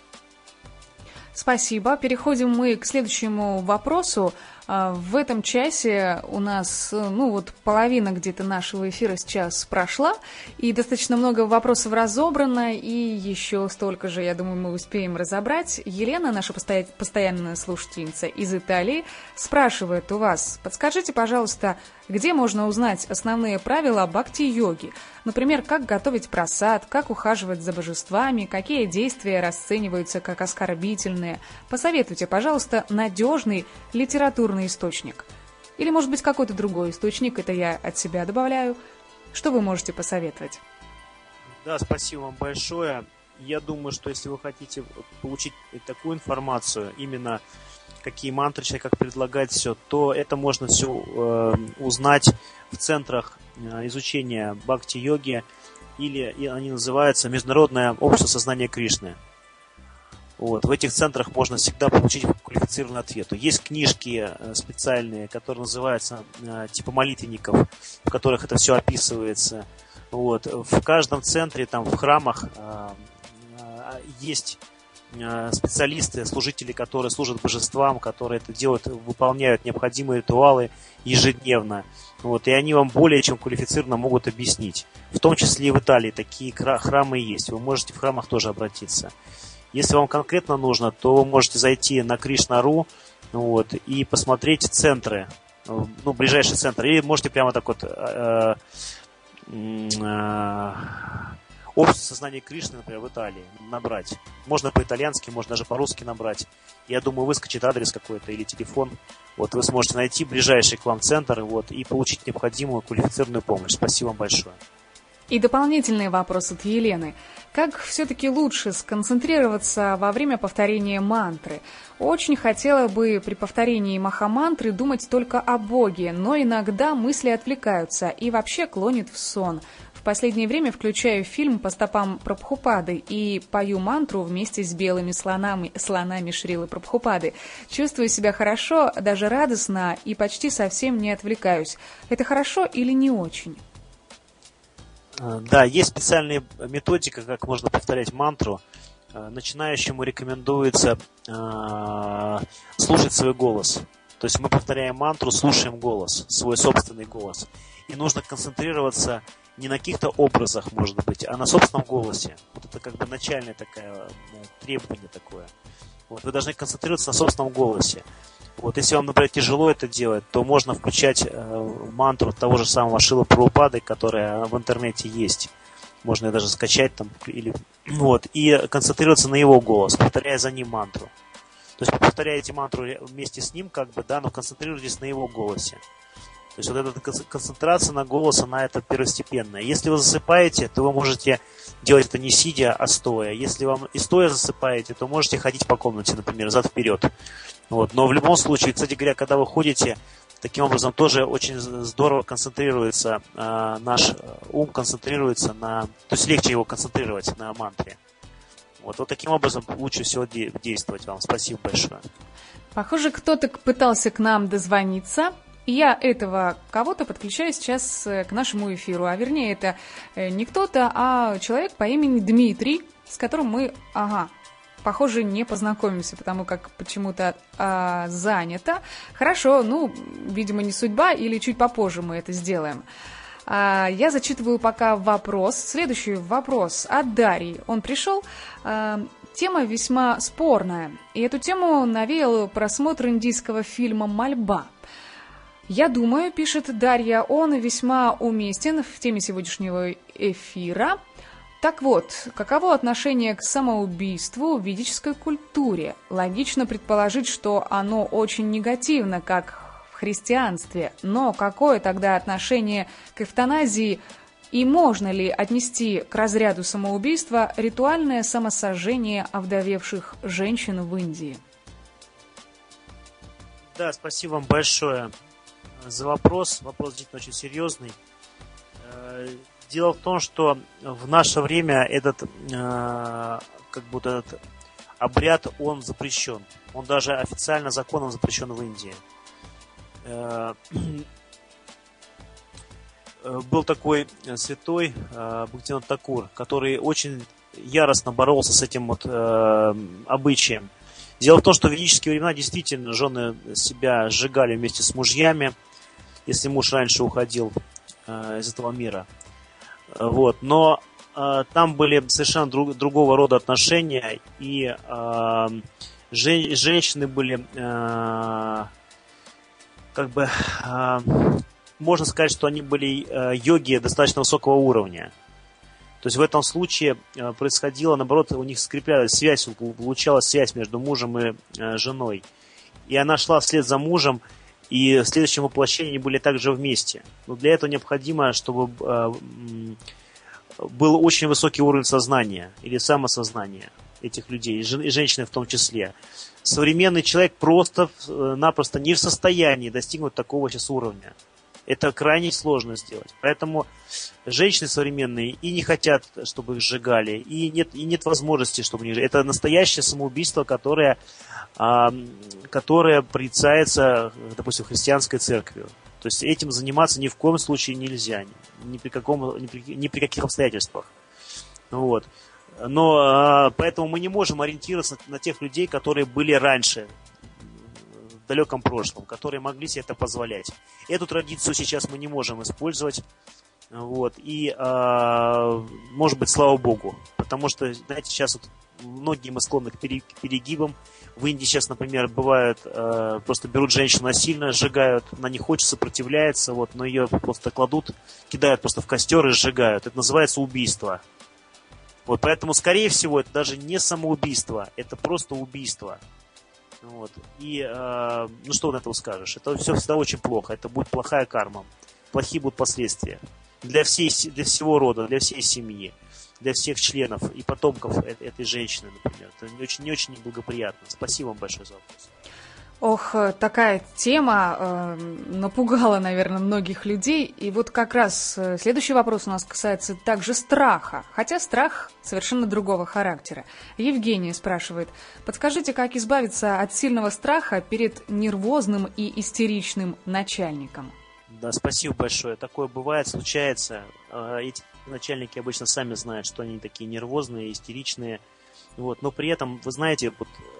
Спасибо. Переходим мы к следующему вопросу. В этом часе у нас, половина где-то нашего эфира сейчас прошла, и достаточно много вопросов разобрано, и еще столько же, я думаю, мы успеем разобрать. Елена, наша постоянная слушательница из Италии, спрашивает у вас: подскажите, пожалуйста, где можно узнать основные правила бхакти-йоги? Например, как готовить прасад, как ухаживать за божествами, какие действия расцениваются как оскорбительные. Посоветуйте, пожалуйста, надежный литературный источник. Или, может быть, какой-то другой источник, это я от себя добавляю. Что вы можете посоветовать? Да, спасибо вам большое. Я думаю, что если вы хотите получить такую информацию, именно какие мантры человек, как предлагать все, то это можно все узнать в центрах изучения бхакти-йоги, или они называются Международное общество сознания Кришны. Вот. В этих центрах можно всегда получить квалифицированный ответ. Есть книжки специальные, которые называются типа молитвенников, в которых это все описывается. Вот. В каждом центре, в храмах есть специалисты, служители, которые служат божествам, которые это делают, выполняют необходимые ритуалы ежедневно. Вот, и они вам более чем квалифицированно могут объяснить. В том числе и в Италии такие храмы есть. Вы можете в храмах тоже обратиться. Если вам конкретно нужно, то вы можете зайти на Krishna.ru и посмотреть центры, ближайший центр. Или можете прямо так общество сознания Кришны, например, в Италии набрать. Можно по-итальянски, можно даже по-русски набрать. Я думаю, выскочит адрес какой-то или телефон. Вот, вы сможете найти ближайший к вам центр и получить необходимую квалифицированную помощь. Спасибо вам большое. И дополнительный вопрос от Елены. Как все-таки лучше сконцентрироваться во время повторения мантры? Очень хотела бы при повторении махамантры думать только о Боге, но иногда мысли отвлекаются и вообще клонит в сон. В последнее время включаю фильм по стопам Прабхупады и пою мантру вместе с белыми слонами Шрилы Прабхупады. Чувствую себя хорошо, даже радостно и почти совсем не отвлекаюсь. Это хорошо или не очень? Да, есть специальная методика, как можно повторять мантру. Начинающему рекомендуется слушать свой голос. То есть мы повторяем мантру, слушаем голос, свой собственный голос. И нужно концентрироваться не на каких-то образах, может быть, а на собственном голосе. Вот это как бы начальное требование такое. Вот, вы должны концентрироваться на собственном голосе. Вот, если вам, например, тяжело это делать, то можно включать мантру того же самого Шрилы Прабхупады, которая в интернете есть. Можно ее даже скачать и концентрироваться на его голос, повторяя за ним мантру. То есть вы повторяете мантру вместе с ним, но концентрируйтесь на его голосе. То есть вот эта концентрация на голос, она это первостепенная. Если вы засыпаете, то вы можете делать это не сидя, а стоя. Если вам и стоя засыпаете, то можете ходить по комнате, например, взад-вперед. Вот. Но в любом случае, кстати говоря, когда вы ходите, таким образом тоже очень здорово концентрируется наш ум, то есть легче его концентрировать на мантре. Вот таким образом лучше всего действовать вам. Спасибо большое. Похоже, кто-то пытался к нам дозвониться. Я этого кого-то подключаю сейчас к нашему эфиру. А вернее, это не кто-то, а человек по имени Дмитрий, с которым мы, похоже, не познакомимся, потому как почему-то занято. Хорошо, видимо, не судьба, или чуть попозже мы это сделаем. Я зачитываю пока вопрос. Следующий вопрос от Дарьи. Он пришел. Тема весьма спорная. И эту тему навеял просмотр индийского фильма «Мольба». Я думаю, пишет Дарья, он весьма уместен в теме сегодняшнего эфира. Так вот, каково отношение к самоубийству в ведической культуре? Логично предположить, что оно очень негативно, как в христианстве. Но какое тогда отношение к эвтаназии? И можно ли отнести к разряду самоубийства ритуальное самосожжение овдовевших женщин в Индии? Да, спасибо вам большое за вопрос. Вопрос действительно очень серьезный. Дело в том, что в наше время этот обряд, он запрещен. Он даже официально законом запрещен в Индии. Был такой святой Бхактивинод Такур, который очень яростно боролся с этим обычаем. Дело в том, что в ведические времена действительно жены себя сжигали вместе с мужьями, если муж раньше уходил из этого мира. Вот. Но там были совершенно другого рода отношения, и женщины были можно сказать, что они были йоги достаточно высокого уровня. То есть в этом случае происходило, наоборот, у них скреплялась связь, получалась связь между мужем и женой. И она шла вслед за мужем, и в следующем воплощении они были также вместе. Но для этого необходимо, чтобы был очень высокий уровень сознания или самосознания этих людей, и женщины в том числе. Современный человек просто-напросто не в состоянии достигнуть такого сейчас уровня. Это крайне сложно сделать. Поэтому женщины современные и не хотят, чтобы их сжигали, и нет возможности, чтобы их сжигали. Это настоящее самоубийство, которое порицается, допустим, христианской церковью. То есть этим заниматься ни в коем случае нельзя, ни при каких обстоятельствах. Вот. Но поэтому мы не можем ориентироваться на тех людей, которые были раньше, в далеком прошлом, которые могли себе это позволять. Эту традицию сейчас мы не можем использовать. Вот. И, может быть, слава Богу. Потому что, знаете, сейчас вот многие мы склонны к перегибам. В Индии сейчас, например, бывает, просто берут женщину насильно, сжигают, она не хочет, сопротивляется, вот, но ее просто кладут, кидают просто в костер и сжигают. Это называется убийство. Вот, поэтому, скорее всего, это даже не самоубийство, это просто убийство. Вот. И, что на это скажешь? Это все всегда очень плохо, это будет плохая карма, плохие будут последствия для всего рода, для всей семьи, для всех членов и потомков этой женщины, например. Это не очень неблагоприятно. Спасибо вам большое за вопрос. Ох, такая тема напугала, наверное, многих людей. И вот как раз следующий вопрос у нас касается также страха. Хотя страх совершенно другого характера. Евгения спрашивает, подскажите, как избавиться от сильного страха перед нервозным и истеричным начальником? Да, спасибо большое. Такое бывает, случается. Эти начальники обычно сами знают, что они такие нервозные, истеричные. Вот. Но при этом, вы знаете,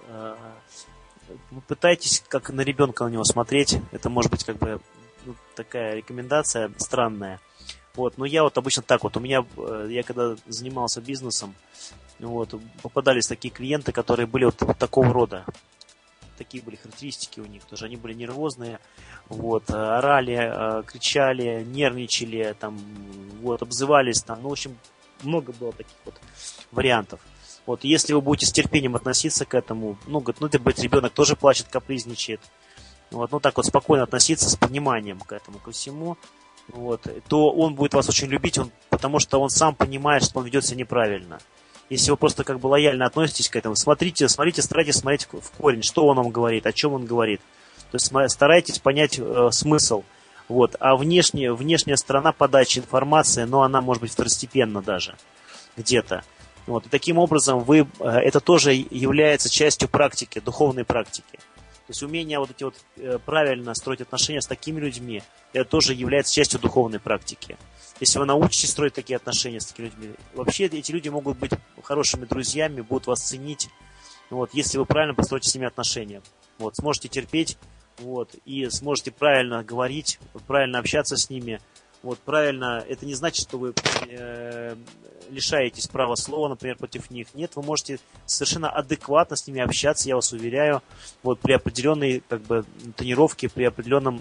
вы пытаетесь как на ребенка на него смотреть. Это может быть такая рекомендация странная. Вот. Но я вот обычно так вот. Я когда занимался бизнесом, попадались такие клиенты, которые были вот такого рода. Такие были характеристики у них. Тоже они были нервозные, орали, кричали, нервничали, обзывались. В общем, много было таких вариантов. Вот, если вы будете с терпением относиться к этому, ребенок тоже плачет, капризничает, спокойно относиться с пониманием к этому, ко всему, то он будет вас очень любить, потому что он сам понимает, что он ведет себя неправильно. Если вы просто лояльно относитесь к этому, старайтесь смотреть в корень, что он вам говорит, о чем он говорит. То есть старайтесь понять смысл. А внешняя сторона подачи информации, она может быть второстепенна даже где-то. И таким образом это тоже является частью практики, духовной практики. То есть умение правильно строить отношения с такими людьми, это тоже является частью духовной практики. Если вы научитесь строить такие отношения с такими людьми, вообще эти люди могут быть хорошими друзьями, будут вас ценить, если вы правильно построите с ними отношения. Сможете терпеть, и сможете правильно говорить, правильно общаться с ними, Вот, правильно, это не значит, что вы лишаетесь права слова, например, против них. Нет, вы можете совершенно адекватно с ними общаться, я вас уверяю, вот, при определенной, как бы, тренировке, при определенном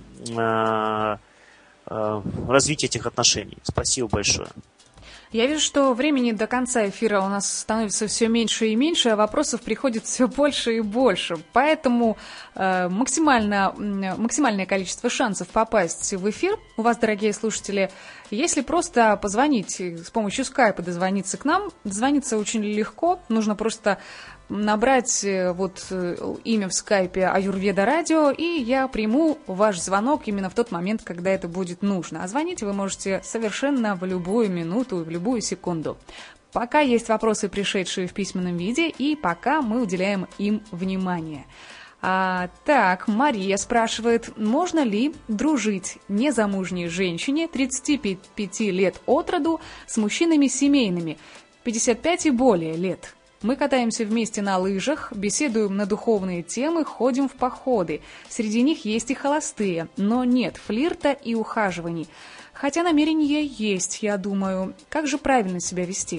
развитии этих отношений. Спасибо большое. Я вижу, что времени до конца эфира у нас становится все меньше и меньше, а вопросов приходит все больше и больше. Поэтому максимальное количество шансов попасть в эфир у вас, дорогие слушатели, если просто позвонить с помощью скайпа, дозвониться к нам. Дозвониться очень легко, нужно просто набрать имя в скайпе Аюрведа Радио, и я приму ваш звонок именно в тот момент, когда это будет нужно. А звонить вы можете совершенно в любую минуту, в любую секунду. Пока есть вопросы, пришедшие в письменном виде, и пока мы уделяем им внимание. Так, Мария спрашивает, можно ли дружить незамужней женщине 35 лет от роду с мужчинами семейными, 55 и более лет? Мы катаемся вместе на лыжах, беседуем на духовные темы, ходим в походы. Среди них есть и холостые, но нет флирта и ухаживаний. Хотя намерение есть, я думаю. Как же правильно себя вести?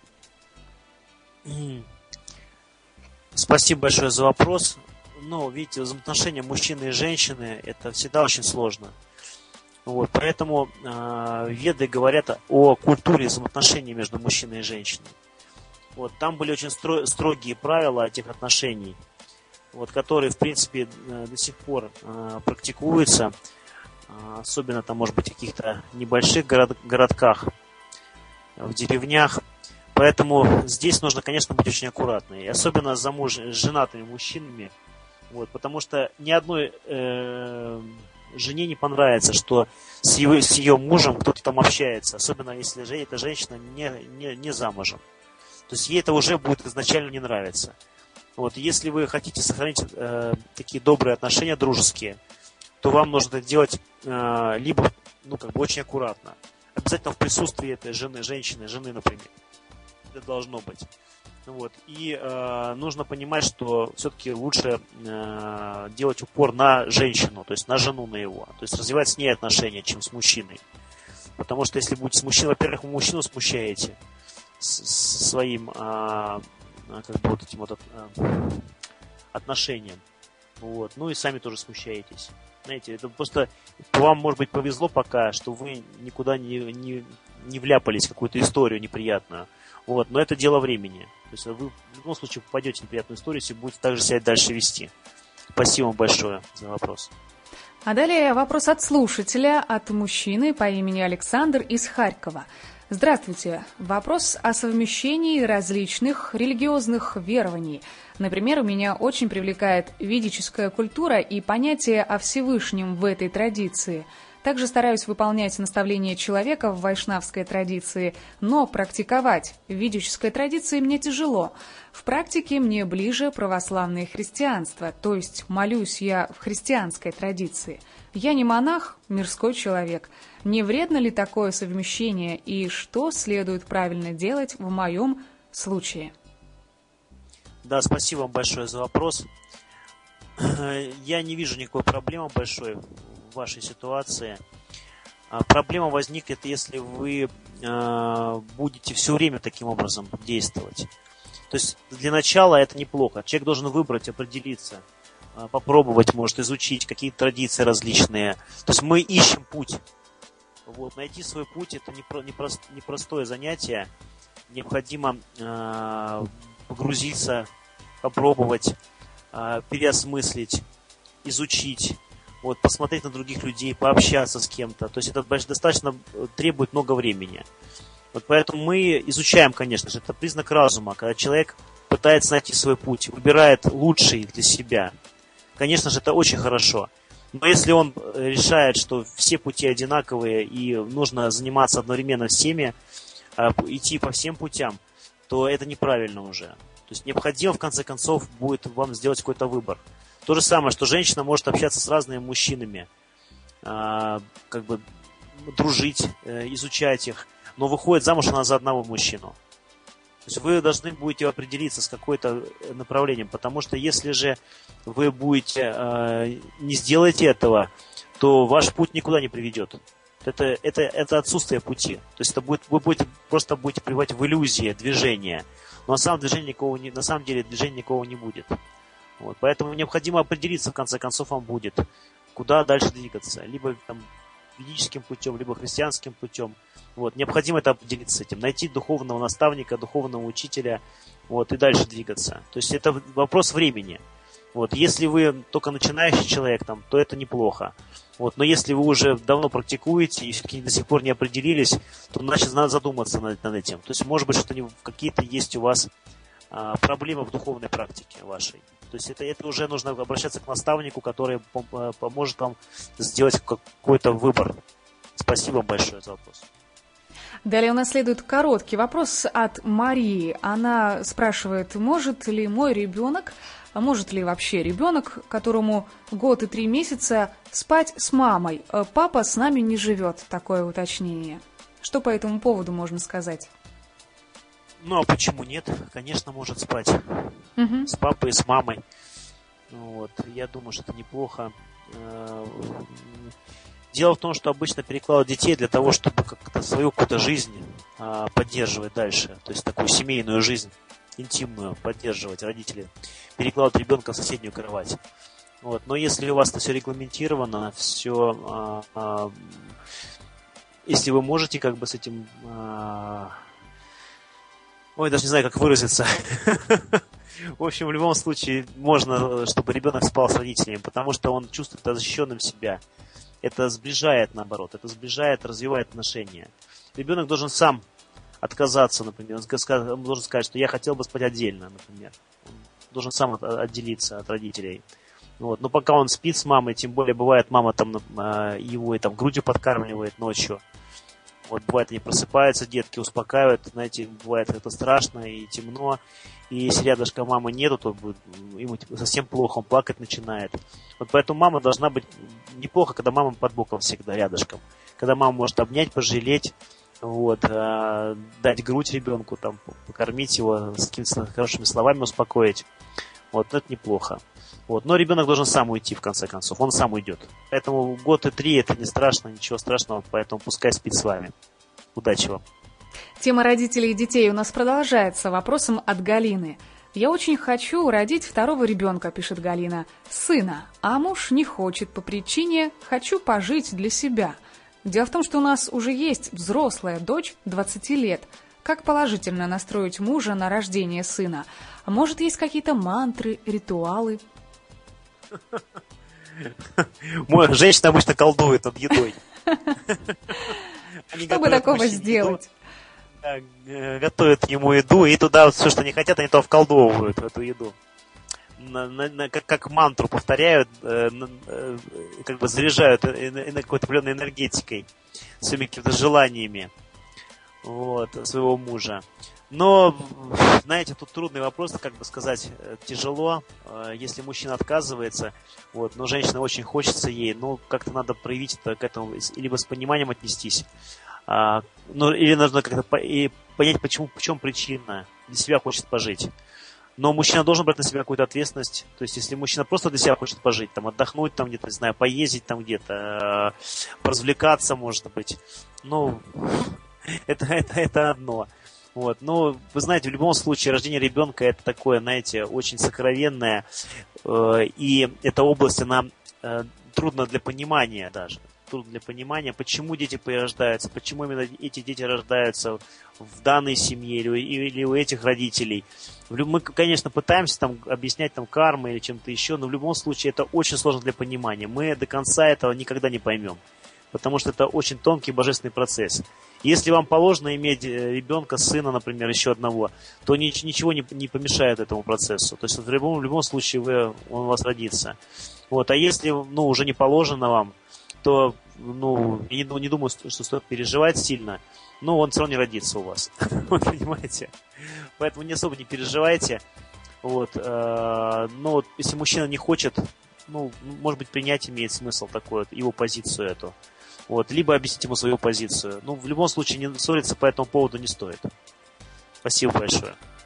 Спасибо большое за вопрос. Ну, видите, взаимоотношения мужчины и женщины – это всегда очень сложно. Вот, поэтому веды говорят о культуре взаимоотношений между мужчиной и женщиной. Вот, там были очень строгие правила этих отношений, вот, которые, в принципе, до сих пор практикуются, особенно там, может быть, в каких-то небольших городках, в деревнях. Поэтому здесь нужно, конечно, быть очень аккуратным, и особенно с женатыми мужчинами, вот, потому что ни одной жене не понравится, что с ее мужем кто-то там общается, особенно если эта женщина не замужем. То есть ей это уже будет изначально не нравиться. Вот, если вы хотите сохранить такие добрые отношения, дружеские, то вам нужно это делать либо очень аккуратно. Обязательно в присутствии этой жены, например. Это должно быть. Вот. И нужно понимать, что все-таки лучше делать упор на женщину, то есть на жену, на его. То есть развивать с ней отношения, чем с мужчиной. Потому что если будете с мужчиной, во-первых, вы мужчину смущаете своим отношением. Вот. Ну и сами тоже смущаетесь. Знаете, это просто вам, может быть, повезло пока, что вы никуда не вляпались в какую-то историю неприятную. Вот. Но это дело времени. То есть вы в любом случае попадете в неприятную историю, если будете так же себя дальше вести. Спасибо вам большое за вопрос. А далее вопрос от слушателя, от мужчины по имени Александр из Харькова. Здравствуйте. Вопрос о совмещении различных религиозных верований. Например, меня очень привлекает ведическая культура и понятие о Всевышнем в этой традиции. Также стараюсь выполнять наставления человека в вайшнавской традиции, но практиковать в ведической традиции мне тяжело. В практике мне ближе православное христианство, то есть молюсь я в христианской традиции. Я не монах, мирской человек. Не вредно ли такое совмещение и что следует правильно делать в моем случае? Да, спасибо вам большое за вопрос. Я не вижу никакой проблемы большой в вашей ситуации. Проблема возникнет, если вы будете все время таким образом действовать. То есть для начала это неплохо. Человек должен выбрать, определиться, попробовать, может, изучить какие-то традиции различные. То есть мы ищем путь. Вот, найти свой путь – это непростое занятие. Необходимо погрузиться, попробовать, переосмыслить, изучить, вот, посмотреть на других людей, пообщаться с кем-то. То есть это достаточно требует много времени. Вот поэтому мы изучаем, конечно же, это признак разума, когда человек пытается найти свой путь, выбирает лучший для себя. Конечно же, это очень хорошо. Но если он решает, что все пути одинаковые и нужно заниматься одновременно всеми, идти по всем путям, то это неправильно уже. То есть необходимо, в конце концов, будет вам сделать какой-то выбор. То же самое, что женщина может общаться с разными мужчинами, дружить, изучать их, но выходит замуж она за одного мужчину. То есть вы должны будете определиться с какой-то направлением, потому что если же вы будете не сделаете этого, то ваш путь никуда не приведет. Это отсутствие пути. То есть вы просто будете пребывать в иллюзии движения. Но на самом деле движения никакого не будет. Вот. Поэтому необходимо определиться, в конце концов, вам будет, куда дальше двигаться. Либо там, ведическим путем, либо христианским путем. Вот. Необходимо это определиться с этим. Найти духовного наставника, духовного учителя, вот, и дальше двигаться. То есть это вопрос времени. Вот. Если вы только начинающий человек, там, то это неплохо. Вот. Но если вы уже давно практикуете и все-таки до сих пор не определились, то значит надо задуматься над этим. То есть, может быть, какие-то есть у вас проблемы в духовной практике вашей. То есть это уже нужно обращаться к наставнику, который поможет вам сделать какой-то выбор. Спасибо вам большое за вопрос. Далее у нас следует короткий вопрос от Марии. Она спрашивает, может ли вообще ребенок, которому 1 год и 3 месяца, спать с мамой? Папа с нами не живет. Такое уточнение. Что по этому поводу можно сказать? Ну, а почему нет? Конечно, может спать с папой и с мамой. Вот. Я думаю, что это неплохо. Дело в том, что обычно перекладывают детей для того, чтобы как-то свою какую-то жизнь поддерживать дальше. То есть такую семейную жизнь, интимную поддерживать родители. Перекладывают ребенка в соседнюю кровать. Вот. Но если у вас это все регламентировано, все... если вы можете как бы с этим... Ой, даже не знаю, как выразиться. В общем, в любом случае, можно, чтобы ребенок спал с родителями, потому что он чувствует защищенным себя. Это сближает, наоборот, это сближает, развивает отношения. Ребенок должен сам отказаться, например. Он должен сказать, что я хотел бы спать отдельно, например. Он должен сам отделиться от родителей. Вот. Но пока он спит с мамой, тем более бывает, мама там его и там грудью подкармливает ночью. Вот бывает, они просыпаются, детки успокаивают, знаете, бывает это страшно и темно, и если рядышком мамы нету, то ему совсем плохо, он плакать начинает. Вот поэтому мама должна быть неплохо, когда мама под боком всегда рядышком, когда мама может обнять, пожалеть, вот, дать грудь ребенку, там, покормить его, с какими-то хорошими словами успокоить. Вот, это неплохо. Вот. Но ребенок должен сам уйти, в конце концов. Он сам уйдет. Поэтому 1 год и 3 это не страшно, ничего страшного. Поэтому пускай спит с вами. Удачи вам. Тема родителей и детей у нас продолжается вопросом от Галины. «Я очень хочу родить 2-го ребенка», пишет Галина, «сына, а муж не хочет по причине «хочу пожить для себя». Дело в том, что у нас уже есть взрослая дочь 20 лет. Как положительно настроить мужа на рождение сына? А может, есть какие-то мантры, ритуалы?» Женщина обычно колдует над едой. Что бы такого сделать? Готовят ему еду, и туда все, что они хотят, они то вколдовывают в эту еду. Как мантру повторяют, как бы заряжают какой-то определенной энергетикой, своими какими-то желаниями, вот, своего мужа. Но, знаете, тут трудный вопрос, как бы сказать, тяжело, если мужчина отказывается, вот, но женщина очень хочется ей, ну, как-то надо проявить это к этому, либо с пониманием отнестись, ну, или нужно как-то понять, в чем причина, для себя хочет пожить. Но мужчина должен брать на себя какую-то ответственность. То есть, если мужчина просто для себя хочет пожить, там, отдохнуть, там, где-то, не знаю, поездить там где-то, поразвлекаться, может быть, ну, это одно. Вот. Но, вы знаете, в любом случае, рождение ребенка это такое, знаете, очень сокровенное, и эта область, она трудна для понимания даже. Трудно для понимания, почему дети рождаются, почему именно эти дети рождаются в данной семье или у этих родителей. Мы, конечно, пытаемся там объяснять там кармой или чем-то еще, но в любом случае это очень сложно для понимания. Мы до конца этого никогда не поймем, потому что это очень тонкий божественный процесс. Если вам положено иметь ребенка, сына, например, еще одного, то ничего не помешает этому процессу. То есть в любом случае он у вас родится. Вот. А если уже не положено вам, то я не думаю, что стоит переживать сильно, но он все равно не родится у вас. Вот, понимаете? Поэтому не особо не переживайте. Вот. Но если мужчина не хочет, может быть, принять имеет смысл такой, его позицию эту. Вот. Либо объяснить ему свою позицию. В любом случае, не ссориться по этому поводу не стоит. Спасибо большое.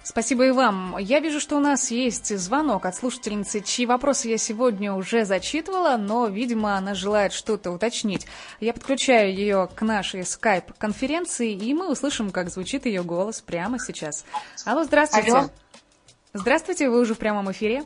Спасибо и вам. Я вижу, что у нас есть звонок от слушательницы, чьи вопросы я сегодня уже зачитывала, но, видимо, она желает что-то уточнить. Я подключаю ее к нашей скайп-конференции, и мы услышим, как звучит ее голос прямо сейчас. Алло, здравствуйте. Алло. Здравствуйте, вы уже в прямом эфире.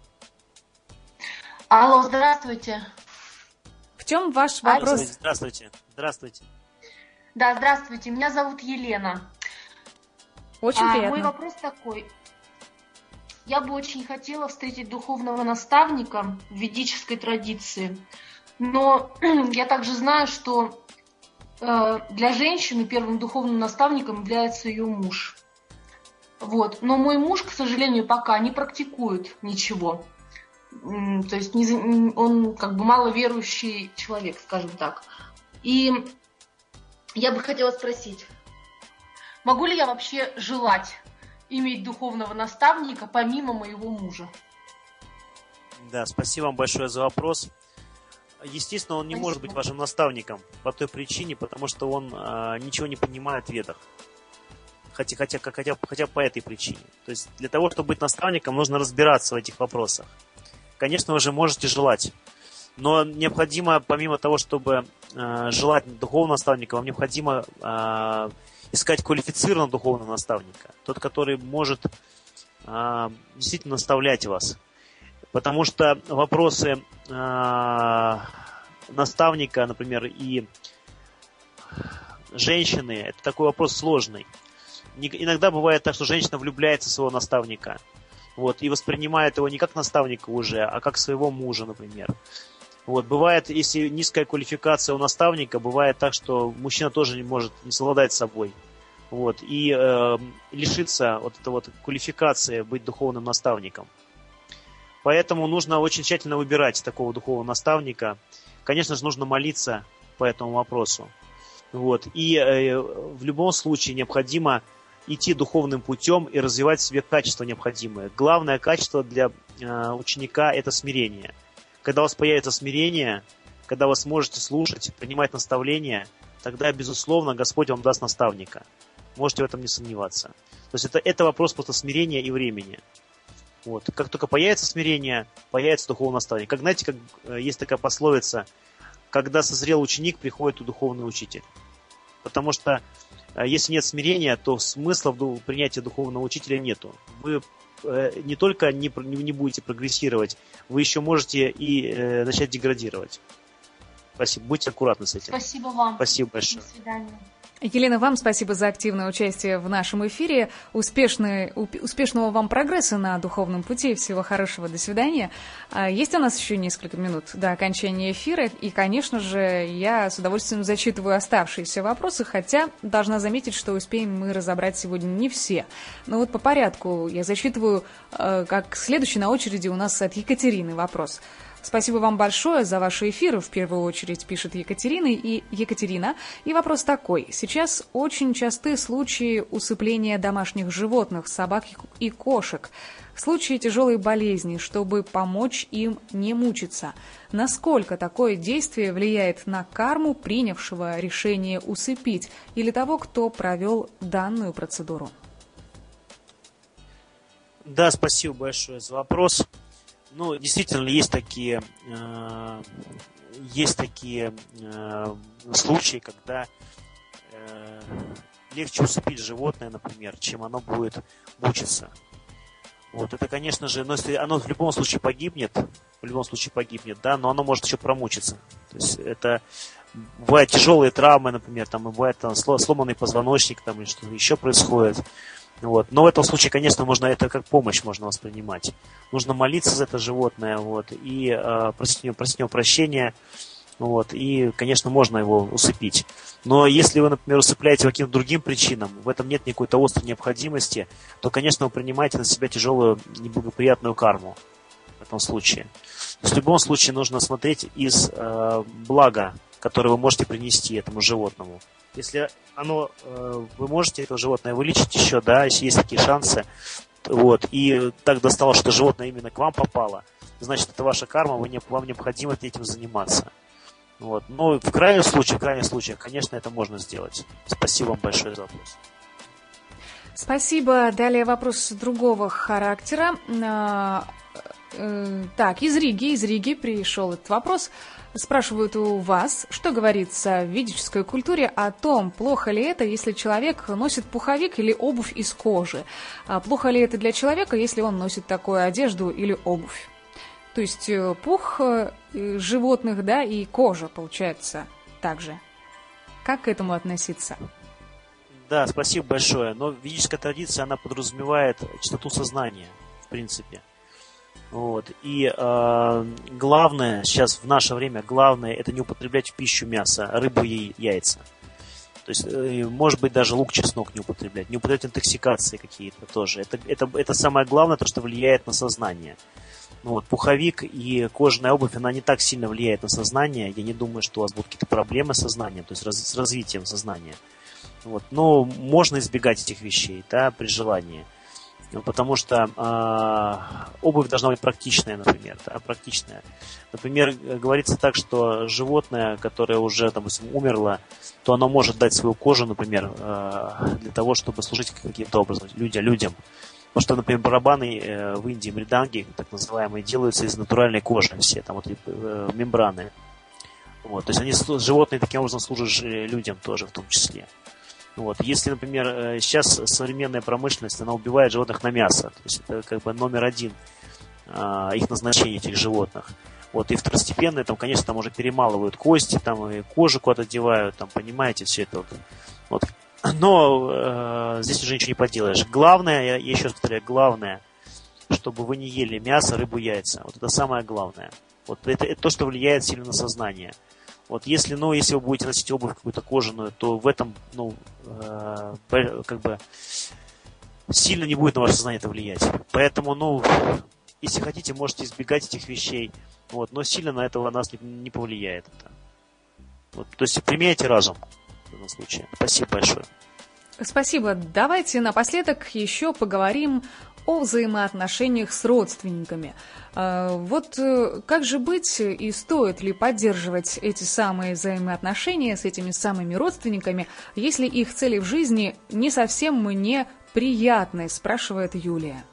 Алло, здравствуйте. В чем ваш вопрос? Здравствуйте. Здравствуйте. Да, здравствуйте. Меня зовут Елена. Очень приятно. Мой вопрос такой. Я бы очень хотела встретить духовного наставника в ведической традиции, но я также знаю, что для женщины первым духовным наставником является ее муж. Вот. Но мой муж, к сожалению, пока не практикует ничего. То есть он как бы маловерующий человек, скажем так. И я бы хотела спросить, могу ли я вообще желать иметь духовного наставника помимо моего мужа? Да, спасибо вам большое за вопрос. Естественно, он не может быть вашим наставником по той причине, потому что он ничего не понимает в ведах. Хотя по этой причине. То есть для того, чтобы быть наставником, нужно разбираться в этих вопросах. Конечно, вы же можете желать. Но необходимо, помимо того, чтобы желать духовного наставника, вам необходимо искать квалифицированного духовного наставника. Тот, который может действительно наставлять вас. Потому что вопросы наставника, например, и женщины, это такой вопрос сложный. Иногда бывает так, что женщина влюбляется в своего наставника. Вот, и воспринимает его не как наставника уже, а как своего мужа, например. Вот, бывает, если низкая квалификация у наставника, бывает так, что мужчина тоже не может не совладать с собой. Вот, и лишиться вот этой вот квалификации быть духовным наставником. Поэтому нужно очень тщательно выбирать такого духовного наставника. Конечно же, нужно молиться по этому вопросу. Вот, и в любом случае необходимо идти духовным путем и развивать в себе качества необходимые. Главное качество для ученика – это смирение. Когда у вас появится смирение, когда вы сможете слушать, принимать наставления, тогда, безусловно, Господь вам даст наставника. Можете в этом не сомневаться. То есть это вопрос просто смирения и времени. Вот. Как только появится смирение, появится духовный наставник. Как знаете, как есть такая пословица, когда созрел ученик, приходит и духовный учитель. Потому что если нет смирения, то смысла в принятии духовного учителя нету. Вы не только не будете прогрессировать, вы еще можете и начать деградировать. Спасибо. Будьте аккуратны с этим. Спасибо вам. Спасибо большое. До свидания. Елена, вам спасибо за активное участие в нашем эфире. Успешного вам прогресса на духовном пути. Всего хорошего. До свидания. Есть у нас еще несколько минут до окончания эфира. И, конечно же, я с удовольствием зачитываю оставшиеся вопросы, хотя должна заметить, что успеем мы разобрать сегодня не все. Но вот по порядку я зачитываю, как следующий на очереди у нас от Екатерины вопрос. Спасибо вам большое за ваши эфиры, в первую очередь, пишет Екатерина. И вопрос такой. Сейчас очень часты случаи усыпления домашних животных, собак и кошек. В случае тяжелой болезни, чтобы помочь им не мучиться. Насколько такое действие влияет на карму принявшего решение усыпить или того, кто провел данную процедуру? Да, спасибо большое за вопрос. Ну, действительно, есть такие случаи, когда легче усыпить животное, например, чем оно будет мучиться. Вот, это, конечно же, но если оно в любом случае погибнет, да, но оно может еще промучиться. То есть это бывают тяжелые травмы, например, там, бывает там, сломанный позвоночник, там, или что-то еще происходит. Вот. Но в этом случае, конечно, можно это как помощь можно воспринимать. Нужно молиться за это животное, вот, и просить у него прощения, вот, и, конечно, можно его усыпить. Но если вы, например, усыпляете по каким-то другим причинам, в этом нет никакой-то острой необходимости, то, конечно, вы принимаете на себя тяжелую, неблагоприятную карму в этом случае. То есть в любом случае нужно смотреть из блага, которое вы можете принести этому животному. Если вы можете это животное вылечить еще, да, если есть такие шансы, вот, и так достало, что животное именно к вам попало, значит, это ваша карма, вам необходимо этим заниматься. Вот. Но в крайних случаях, конечно, это можно сделать. Спасибо вам большое за вопрос. Спасибо. Далее вопрос другого характера. Так, из Риги пришел этот вопрос. Спрашивают у вас, что говорится в ведической культуре о том, плохо ли это, если человек носит пуховик или обувь из кожи. Плохо ли это для человека, если он носит такую одежду или обувь? То есть пух животных, да, и кожа, получается, также. Как к этому относиться? Да, спасибо большое. Но ведическая традиция, она подразумевает чистоту сознания, в принципе. Вот. И главное, сейчас в наше время, главное, это не употреблять в пищу мясо, рыбу и яйца. То есть, может быть, даже лук, чеснок не употреблять интоксикации какие-то тоже. Это самое главное, то, что влияет на сознание. Вот. Пуховик и кожаная обувь, она не так сильно влияет на сознание. Я не думаю, что у вас будут какие-то проблемы с сознанием, то есть с развитием сознания. Вот. Но можно избегать этих вещей, да, при желании. Потому что обувь должна быть практичная, например. Да, практичная. Например, говорится так, что животное, которое уже, допустим, умерло, то оно может дать свою кожу, например, для того, чтобы служить каким-то образом людям. Потому что, например, барабаны в Индии, мриданги, так называемые, делаются из натуральной кожи все, там вот мембраны. Вот, то есть животные таким образом служат людям тоже в том числе. Вот. Если, например, сейчас современная промышленность, она убивает животных на мясо, то есть это как бы номер один их назначения, этих животных. Вот. И второстепенно, там, конечно, там уже перемалывают кости, там и кожу куда-то девают, там, понимаете, все это вот. Но здесь уже ничего не поделаешь. Главное, я еще раз повторяю, главное, чтобы вы не ели мясо, рыбу, яйца. Вот это самое главное. Вот это то, что влияет сильно на сознание. Вот если вы будете носить обувь какую-то кожаную, то в этом, как бы сильно не будет на ваше сознание это влиять. Поэтому, если хотите, можете избегать этих вещей, вот, но сильно на это нас не повлияет это. Вот, то есть применяйте разум в этом случае. Спасибо большое. Спасибо. Давайте напоследок еще поговорим о взаимоотношениях с родственниками. Вот как же быть и стоит ли поддерживать эти самые взаимоотношения с этими самыми родственниками, если их цели в жизни не совсем мне приятны, спрашивает Юлия.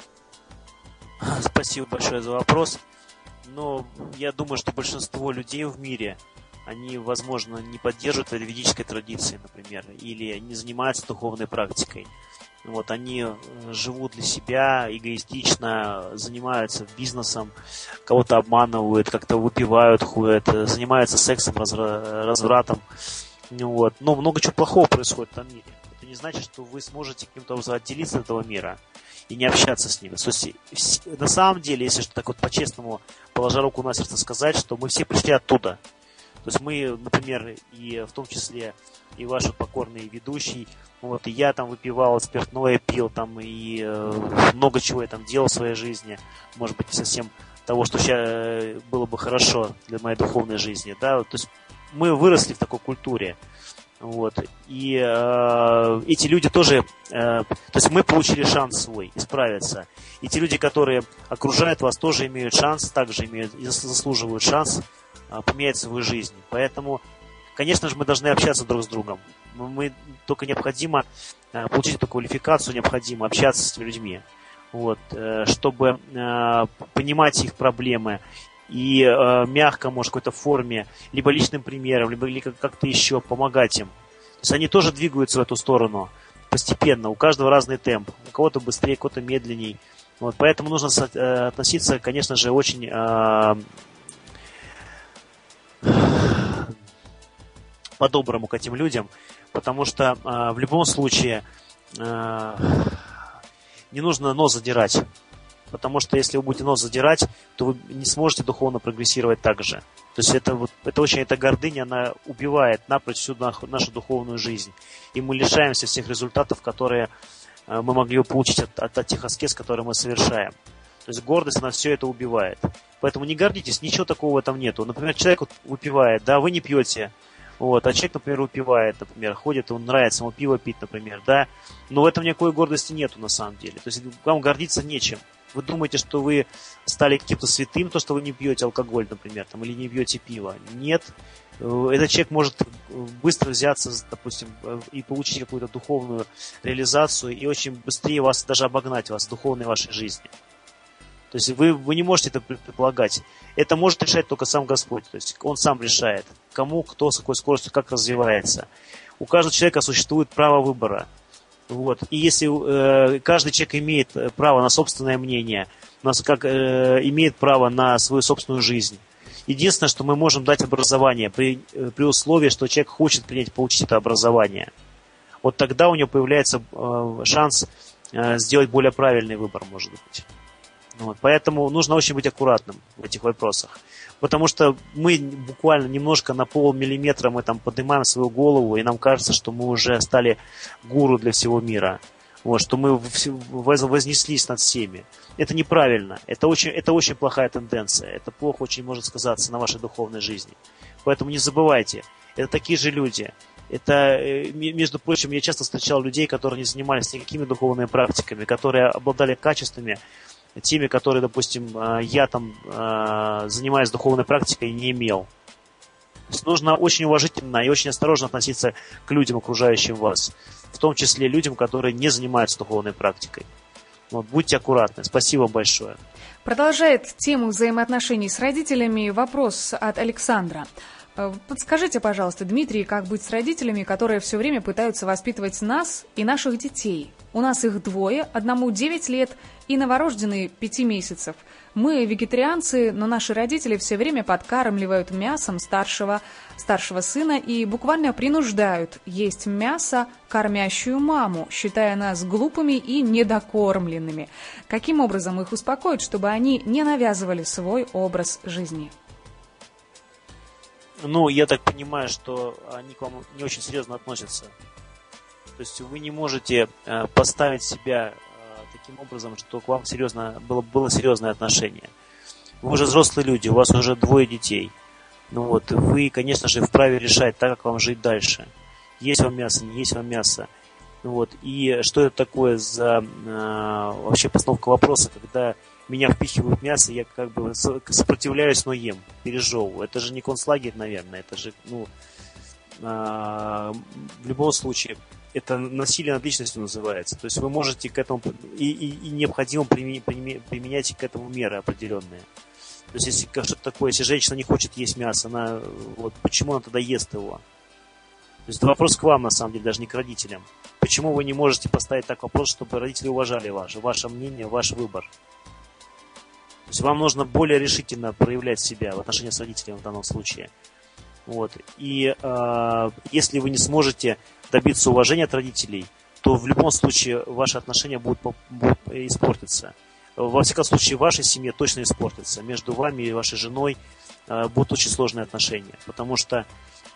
Спасибо большое за вопрос. Но я думаю, что большинство людей в мире, они, возможно, не поддерживают ведической традиции, например, или не занимаются духовной практикой. Вот, они живут для себя, эгоистично, занимаются бизнесом, кого-то обманывают, как-то выпивают, ходят, занимаются сексом, развратом. Вот. Но много чего плохого происходит в этом мире. Это не значит, что вы сможете каким-то образом отделиться от этого мира и не общаться с ними. То есть, на самом деле, если что так вот по-честному, положа руку на сердце, сказать, что мы все пришли оттуда. То есть мы, например, и в том числе и ваш покорный ведущий, вот, и я там выпивал спиртное, пил там, и много чего я там делал в своей жизни. Может быть, не совсем того, что сейчас было бы хорошо для моей духовной жизни. Да? То есть мы выросли в такой культуре. Вот. И эти люди тоже, то есть мы получили шанс свой исправиться. И те люди, которые окружают вас, тоже имеют шанс, также имеют и заслуживают шанс поменять свою жизнь. Поэтому, конечно же, мы должны общаться друг с другом. Мы только необходимо получить эту квалификацию, необходимо общаться с людьми, вот, чтобы понимать их проблемы и мягко, может, в какой-то форме, либо личным примером, либо как-то еще помогать им. То есть они тоже двигаются в эту сторону постепенно. У каждого разный темп. У кого-то быстрее, у кого-то медленней. Вот, поэтому нужно относиться, конечно же, очень по-доброму к этим людям, потому что в любом случае не нужно нос задирать. Потому что если вы будете нос задирать, то вы не сможете духовно прогрессировать так же. То есть эта гордыня, она убивает напрочь всю нашу духовную жизнь. И мы лишаемся всех результатов, которые мы могли бы получить от тех аскез, которые мы совершаем. То есть гордость, она все это убивает. Поэтому не гордитесь, ничего такого там нету. Например, человек выпивает, да, вы не пьете. Вот, а человек, например, выпивает, например, ходит, ему нравится ему пиво пить, например, да. Но в этом никакой гордости нету на самом деле. То есть вам гордиться нечем. Вы думаете, что вы стали каким-то святым, то, что вы не пьете алкоголь, например, там, или не пьете пиво. Нет. Этот человек может быстро взяться, допустим, и получить какую-то духовную реализацию и очень быстрее вас даже обогнать вас в духовной вашей жизни. То есть вы не можете это предполагать. Это может решать только сам Господь. То есть Он сам решает, кому, кто, с какой скоростью, как развивается. У каждого человека существует право выбора. Вот. И если каждый человек имеет право на собственное мнение, имеет право на свою собственную жизнь. Единственное, что мы можем дать образование при условии, что человек хочет получить это образование. Вот тогда у него появляется шанс сделать более правильный выбор, может быть. Вот. Поэтому нужно очень быть аккуратным в этих вопросах. Потому что мы буквально немножко на полмиллиметра мы там поднимаем свою голову, и нам кажется, что мы уже стали гуру для всего мира. Вот, что мы вознеслись над всеми. Это неправильно. Это очень плохая тенденция. Это плохо очень может сказаться на вашей духовной жизни. Поэтому не забывайте, это такие же люди. Это, между прочим, я часто встречал людей, которые не занимались никакими духовными практиками, которые обладали качествами, теми, которые, допустим, я там, занимаясь духовной практикой, не имел. То есть нужно очень уважительно и очень осторожно относиться к людям, окружающим вас. В том числе людям, которые не занимаются духовной практикой. Вот, будьте аккуратны. Спасибо большое. Продолжает тему взаимоотношений с родителями вопрос от Александра. Подскажите, пожалуйста, Дмитрий, как быть с родителями, которые все время пытаются воспитывать нас и наших детей? У нас их двое, одному 9 лет и новорожденный 5 месяцев. Мы вегетарианцы, но наши родители все время подкармливают мясом старшего сына и буквально принуждают есть мясо кормящую маму, считая нас глупыми и недокормленными. Каким образом их успокоить, чтобы они не навязывали свой образ жизни? Ну, я так понимаю, что они к вам не очень серьезно относятся. То есть вы не можете поставить себя таким образом, что к вам было серьезное отношение. Вы уже взрослые люди, у вас уже 2 детей. Ну вот, вы, конечно же, вправе решать так, как вам жить дальше. Есть вам мясо, не есть вам мясо. Ну вот, и что это такое за вообще постановка вопроса, когда меня впихивают мясо, я как бы сопротивляюсь, но ем, пережевываю. Это же не концлагерь, наверное, это же, в любом случае, это насилие над личностью называется. То есть вы можете к этому, и необходимо применять к этому меры определенные. То есть если что-то такое, если женщина не хочет есть мясо, почему она тогда ест его? То есть это вопрос к вам, на самом деле, даже не к родителям. Почему вы не можете поставить так вопрос, чтобы родители уважали ваше мнение, ваш выбор? То есть вам нужно более решительно проявлять себя в отношении с родителями в данном случае. Вот. И если вы не сможете добиться уважения от родителей, то в любом случае ваши отношения будут испортиться. Во всяком случае, в вашей семье точно испортится. Между вами и вашей женой будут очень сложные отношения. Потому что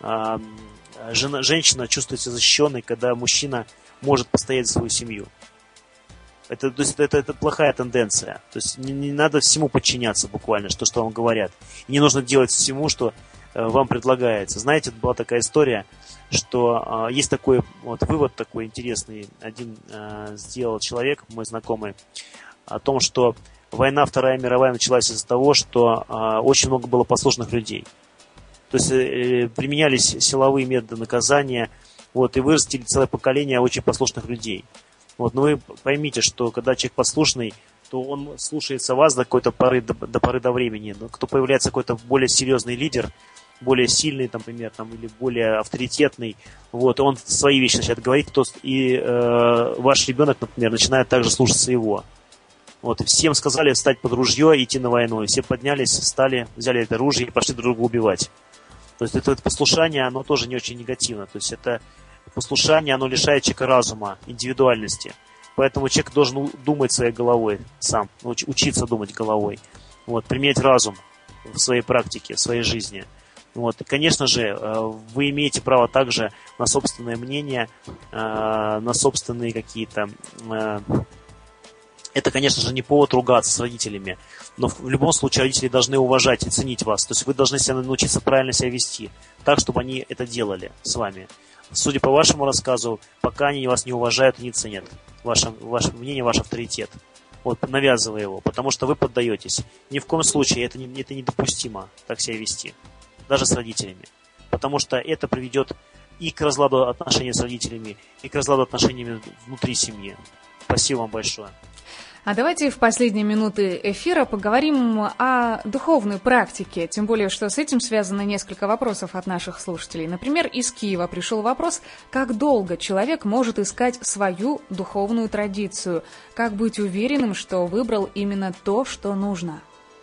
женщина чувствует себя защищенной, когда мужчина может постоять за свою семью. Это плохая тенденция. То есть не надо всему подчиняться буквально, что вам говорят. И не нужно делать всему, что вам предлагается. Знаете, была такая история, что есть такой вывод такой интересный. Один сделал человек, мой знакомый, о том, что Вторая мировая началась из-за того, что очень много было послушных людей. То есть применялись силовые методы наказания, и вырастили целое поколение очень послушных людей. Но вы поймите, что когда человек послушный, то он слушается вас до какой-то поры до времени. Но кто появляется какой-то более серьезный лидер, более сильный, например, или более авторитетный, он свои вещи начинает говорить, и ваш ребенок, например, начинает также слушаться его. И всем сказали встать под ружье и идти на войну. И все поднялись, встали, взяли это оружие и пошли друг друга убивать. То есть это послушание, оно тоже не очень негативно. То есть это послушание, оно лишает человека разума, индивидуальности. Поэтому человек должен думать своей головой сам, учиться думать головой. Применять разум в своей практике, в своей жизни. И, конечно же, вы имеете право также на собственное мнение, на собственные какие-то... Это, конечно же, не повод ругаться с родителями, но в любом случае родители должны уважать и ценить вас. То есть вы должны научиться правильно себя вести, так, чтобы они это делали с вами. Судя по вашему рассказу, пока они вас не уважают и не ценят, ваше мнение, ваш авторитет. вот, навязывая его, потому что вы поддаетесь. Ни в коем случае это недопустимо так себя вести, даже с родителями, потому что это приведет и к разладу отношений с родителями, и к разладу отношений внутри семьи. Спасибо вам большое. А давайте в последние минуты эфира поговорим о духовной практике, тем более, что с этим связано несколько вопросов от наших слушателей. Например, из Киева пришел вопрос, как долго человек может искать свою духовную традицию, как быть уверенным, что выбрал именно то, что нужно.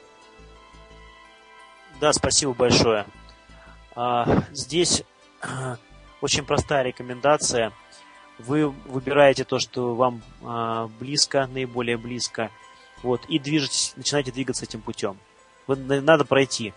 Да, спасибо большое. Здесь очень простая рекомендация. Вы выбираете то, что вам близко, наиболее близко, вот, и начинаете двигаться этим путем. Надо пройти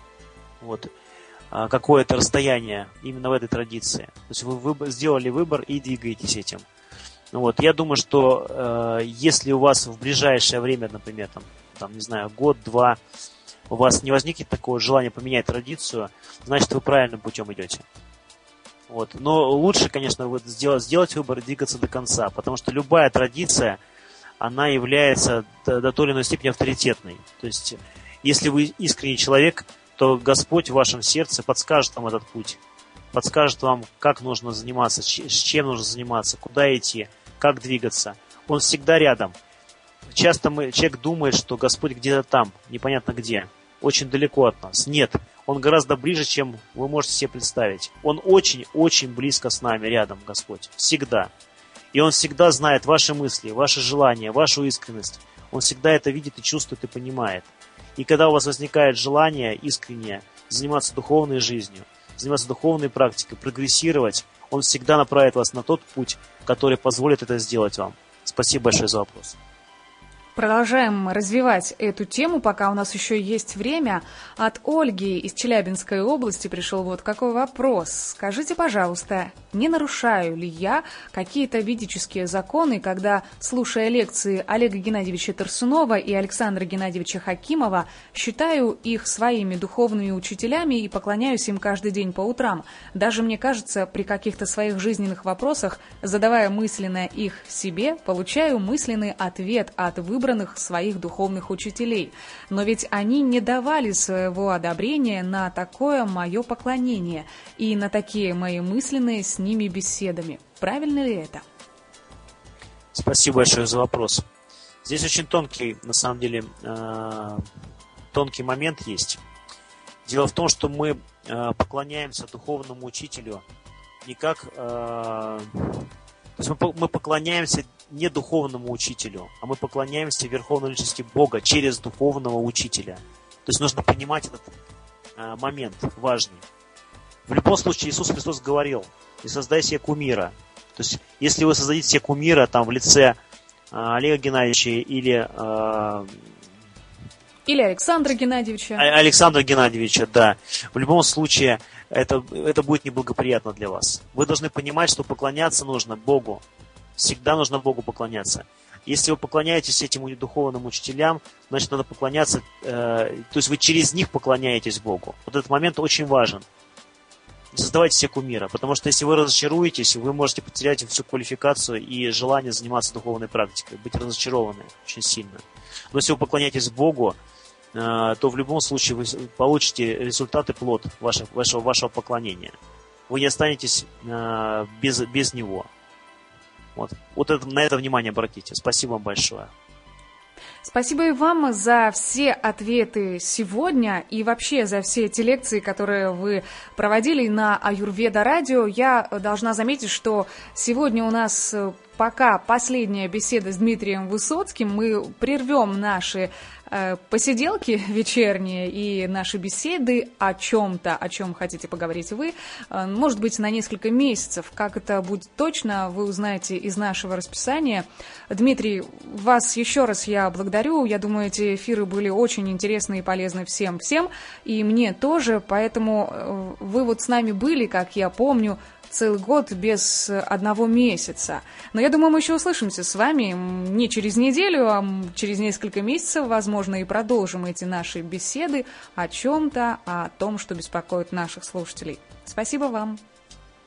какое-то расстояние именно в этой традиции. То есть вы сделали выбор и двигаетесь этим. Вот. Я думаю, что если у вас в ближайшее время, например, не знаю, год-два, у вас не возникнет такого желания поменять традицию, значит, вы правильным путем идете. Вот. Но лучше, конечно, сделать выбор и двигаться до конца, потому что любая традиция, она является до той или иной степени авторитетной. То есть, если вы искренний человек, то Господь в вашем сердце подскажет вам этот путь, подскажет вам, как нужно заниматься, с чем нужно заниматься, куда идти, как двигаться. Он всегда рядом. Часто человек думает, что Господь где-то там, непонятно где, очень далеко от нас. Нет. Он гораздо ближе, чем вы можете себе представить. Он очень-очень близко с нами, рядом, Господь. Всегда. И Он всегда знает ваши мысли, ваши желания, вашу искренность. Он всегда это видит и чувствует и понимает. И когда у вас возникает желание искреннее заниматься духовной жизнью, заниматься духовной практикой, прогрессировать, Он всегда направит вас на тот путь, который позволит это сделать вам. Спасибо большое за вопрос. Продолжаем развивать эту тему, пока у нас еще есть время. От Ольги из Челябинской области пришел вот какой вопрос. Скажите, пожалуйста, не нарушаю ли я какие-то ведические законы, когда, слушая лекции Олега Геннадьевича Тарсунова и Александра Геннадьевича Хакимова, считаю их своими духовными учителями и поклоняюсь им каждый день по утрам? Даже, мне кажется, при каких-то своих жизненных вопросах, задавая мысленно их себе, получаю мысленный ответ от выбранных своих духовных учителей. Но ведь они не давали своего одобрения на такое мое поклонение и на такие мои мысленные с ними беседами. Правильно ли это? Спасибо большое за вопрос. Здесь очень тонкий, на самом деле, тонкий момент есть. Дело в том, что мы поклоняемся духовному учителю не как... То есть мы поклоняемся не духовному учителю, а мы поклоняемся Верховной Личности Бога через духовного учителя. То есть нужно понимать этот момент важный. В любом случае Иисус Христос говорил: не создай себе кумира. То есть если вы создадите себе кумира в лице Олега Геннадьевича или Александра Геннадьевича. Александра Геннадьевича, да. В любом случае это будет неблагоприятно для вас. Вы должны понимать, что поклоняться нужно Богу. Всегда нужно Богу поклоняться. Если вы поклоняетесь этим духовным учителям, значит, надо поклоняться, то есть вы через них поклоняетесь Богу. Вот этот момент очень важен. Не создавайте себе кумира, потому что если вы разочаруетесь, вы можете потерять всю квалификацию и желание заниматься духовной практикой, быть разочарованы очень сильно. Но если вы поклоняетесь Богу, то в любом случае вы получите результат и плод вашего поклонения. Вы не останетесь без него. На это внимание обратите. Спасибо вам большое. Спасибо и вам за все ответы сегодня и вообще за все эти лекции, которые вы проводили на Аюрведа радио. Я должна заметить, что сегодня у нас пока последняя беседа с Дмитрием Высоцким. Мы прервем наши посиделки вечерние и наши беседы о чем-то, о чем хотите поговорить вы, может быть, на несколько месяцев. Как это будет точно, вы узнаете из нашего расписания. Дмитрий, вас еще раз я благодарю. Я думаю, эти эфиры были очень интересны и полезны всем, и мне тоже, поэтому вы вот с нами были, как я помню, целый год без одного месяца. Но я думаю, мы еще услышимся с вами не через неделю, а через несколько месяцев, возможно, и продолжим эти наши беседы о чем-то, о том, что беспокоит наших слушателей. Спасибо вам.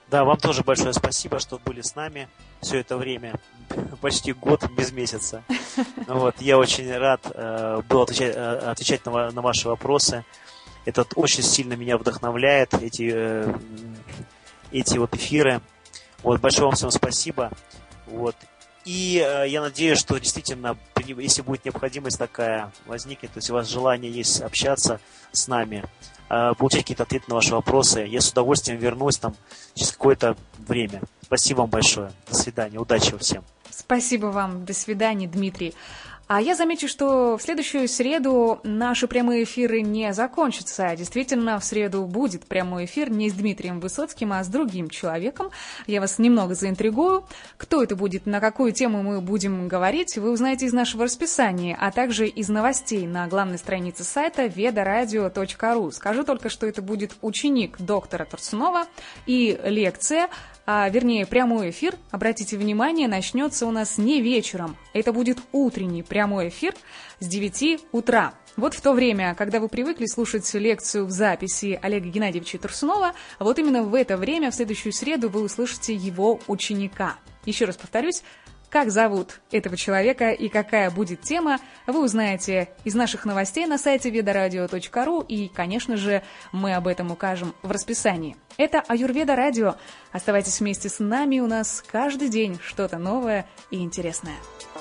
Да, вам тоже большое спасибо, что были с нами все это время, почти год без месяца. Вот, я очень рад был отвечать на ваши вопросы. Это очень сильно меня вдохновляет, эти вот эфиры. Вот, большое вам всем спасибо. Вот. И я надеюсь, что действительно, если будет необходимость такая возникнет, то есть у вас желание есть общаться с нами, получать какие-то ответы на ваши вопросы, я с удовольствием вернусь там через какое-то время. Спасибо вам большое. До свидания. Удачи всем. Спасибо вам. До свидания, Дмитрий. А я замечу, что в следующую среду наши прямые эфиры не закончатся. Действительно, в среду будет прямой эфир не с Дмитрием Высоцким, а с другим человеком. Я вас немного заинтригую. Кто это будет, на какую тему мы будем говорить, вы узнаете из нашего расписания, а также из новостей на главной странице сайта vedaradio.ru. Скажу только, что это будет ученик доктора Турсунова, и лекция, вернее, прямой эфир, обратите внимание, начнется у нас не вечером. Это будет утренний прямой эфир с 9 утра. Вот в то время, когда вы привыкли слушать лекцию в записи Олега Геннадьевича Турсунова, вот именно в это время, в следующую среду, вы услышите его ученика. Еще раз повторюсь, как зовут этого человека и какая будет тема, вы узнаете из наших новостей на сайте vedaradio.ru, и, конечно же, мы об этом укажем в расписании. Это Аюрведа Радио. Оставайтесь вместе с нами, у нас каждый день что-то новое и интересное.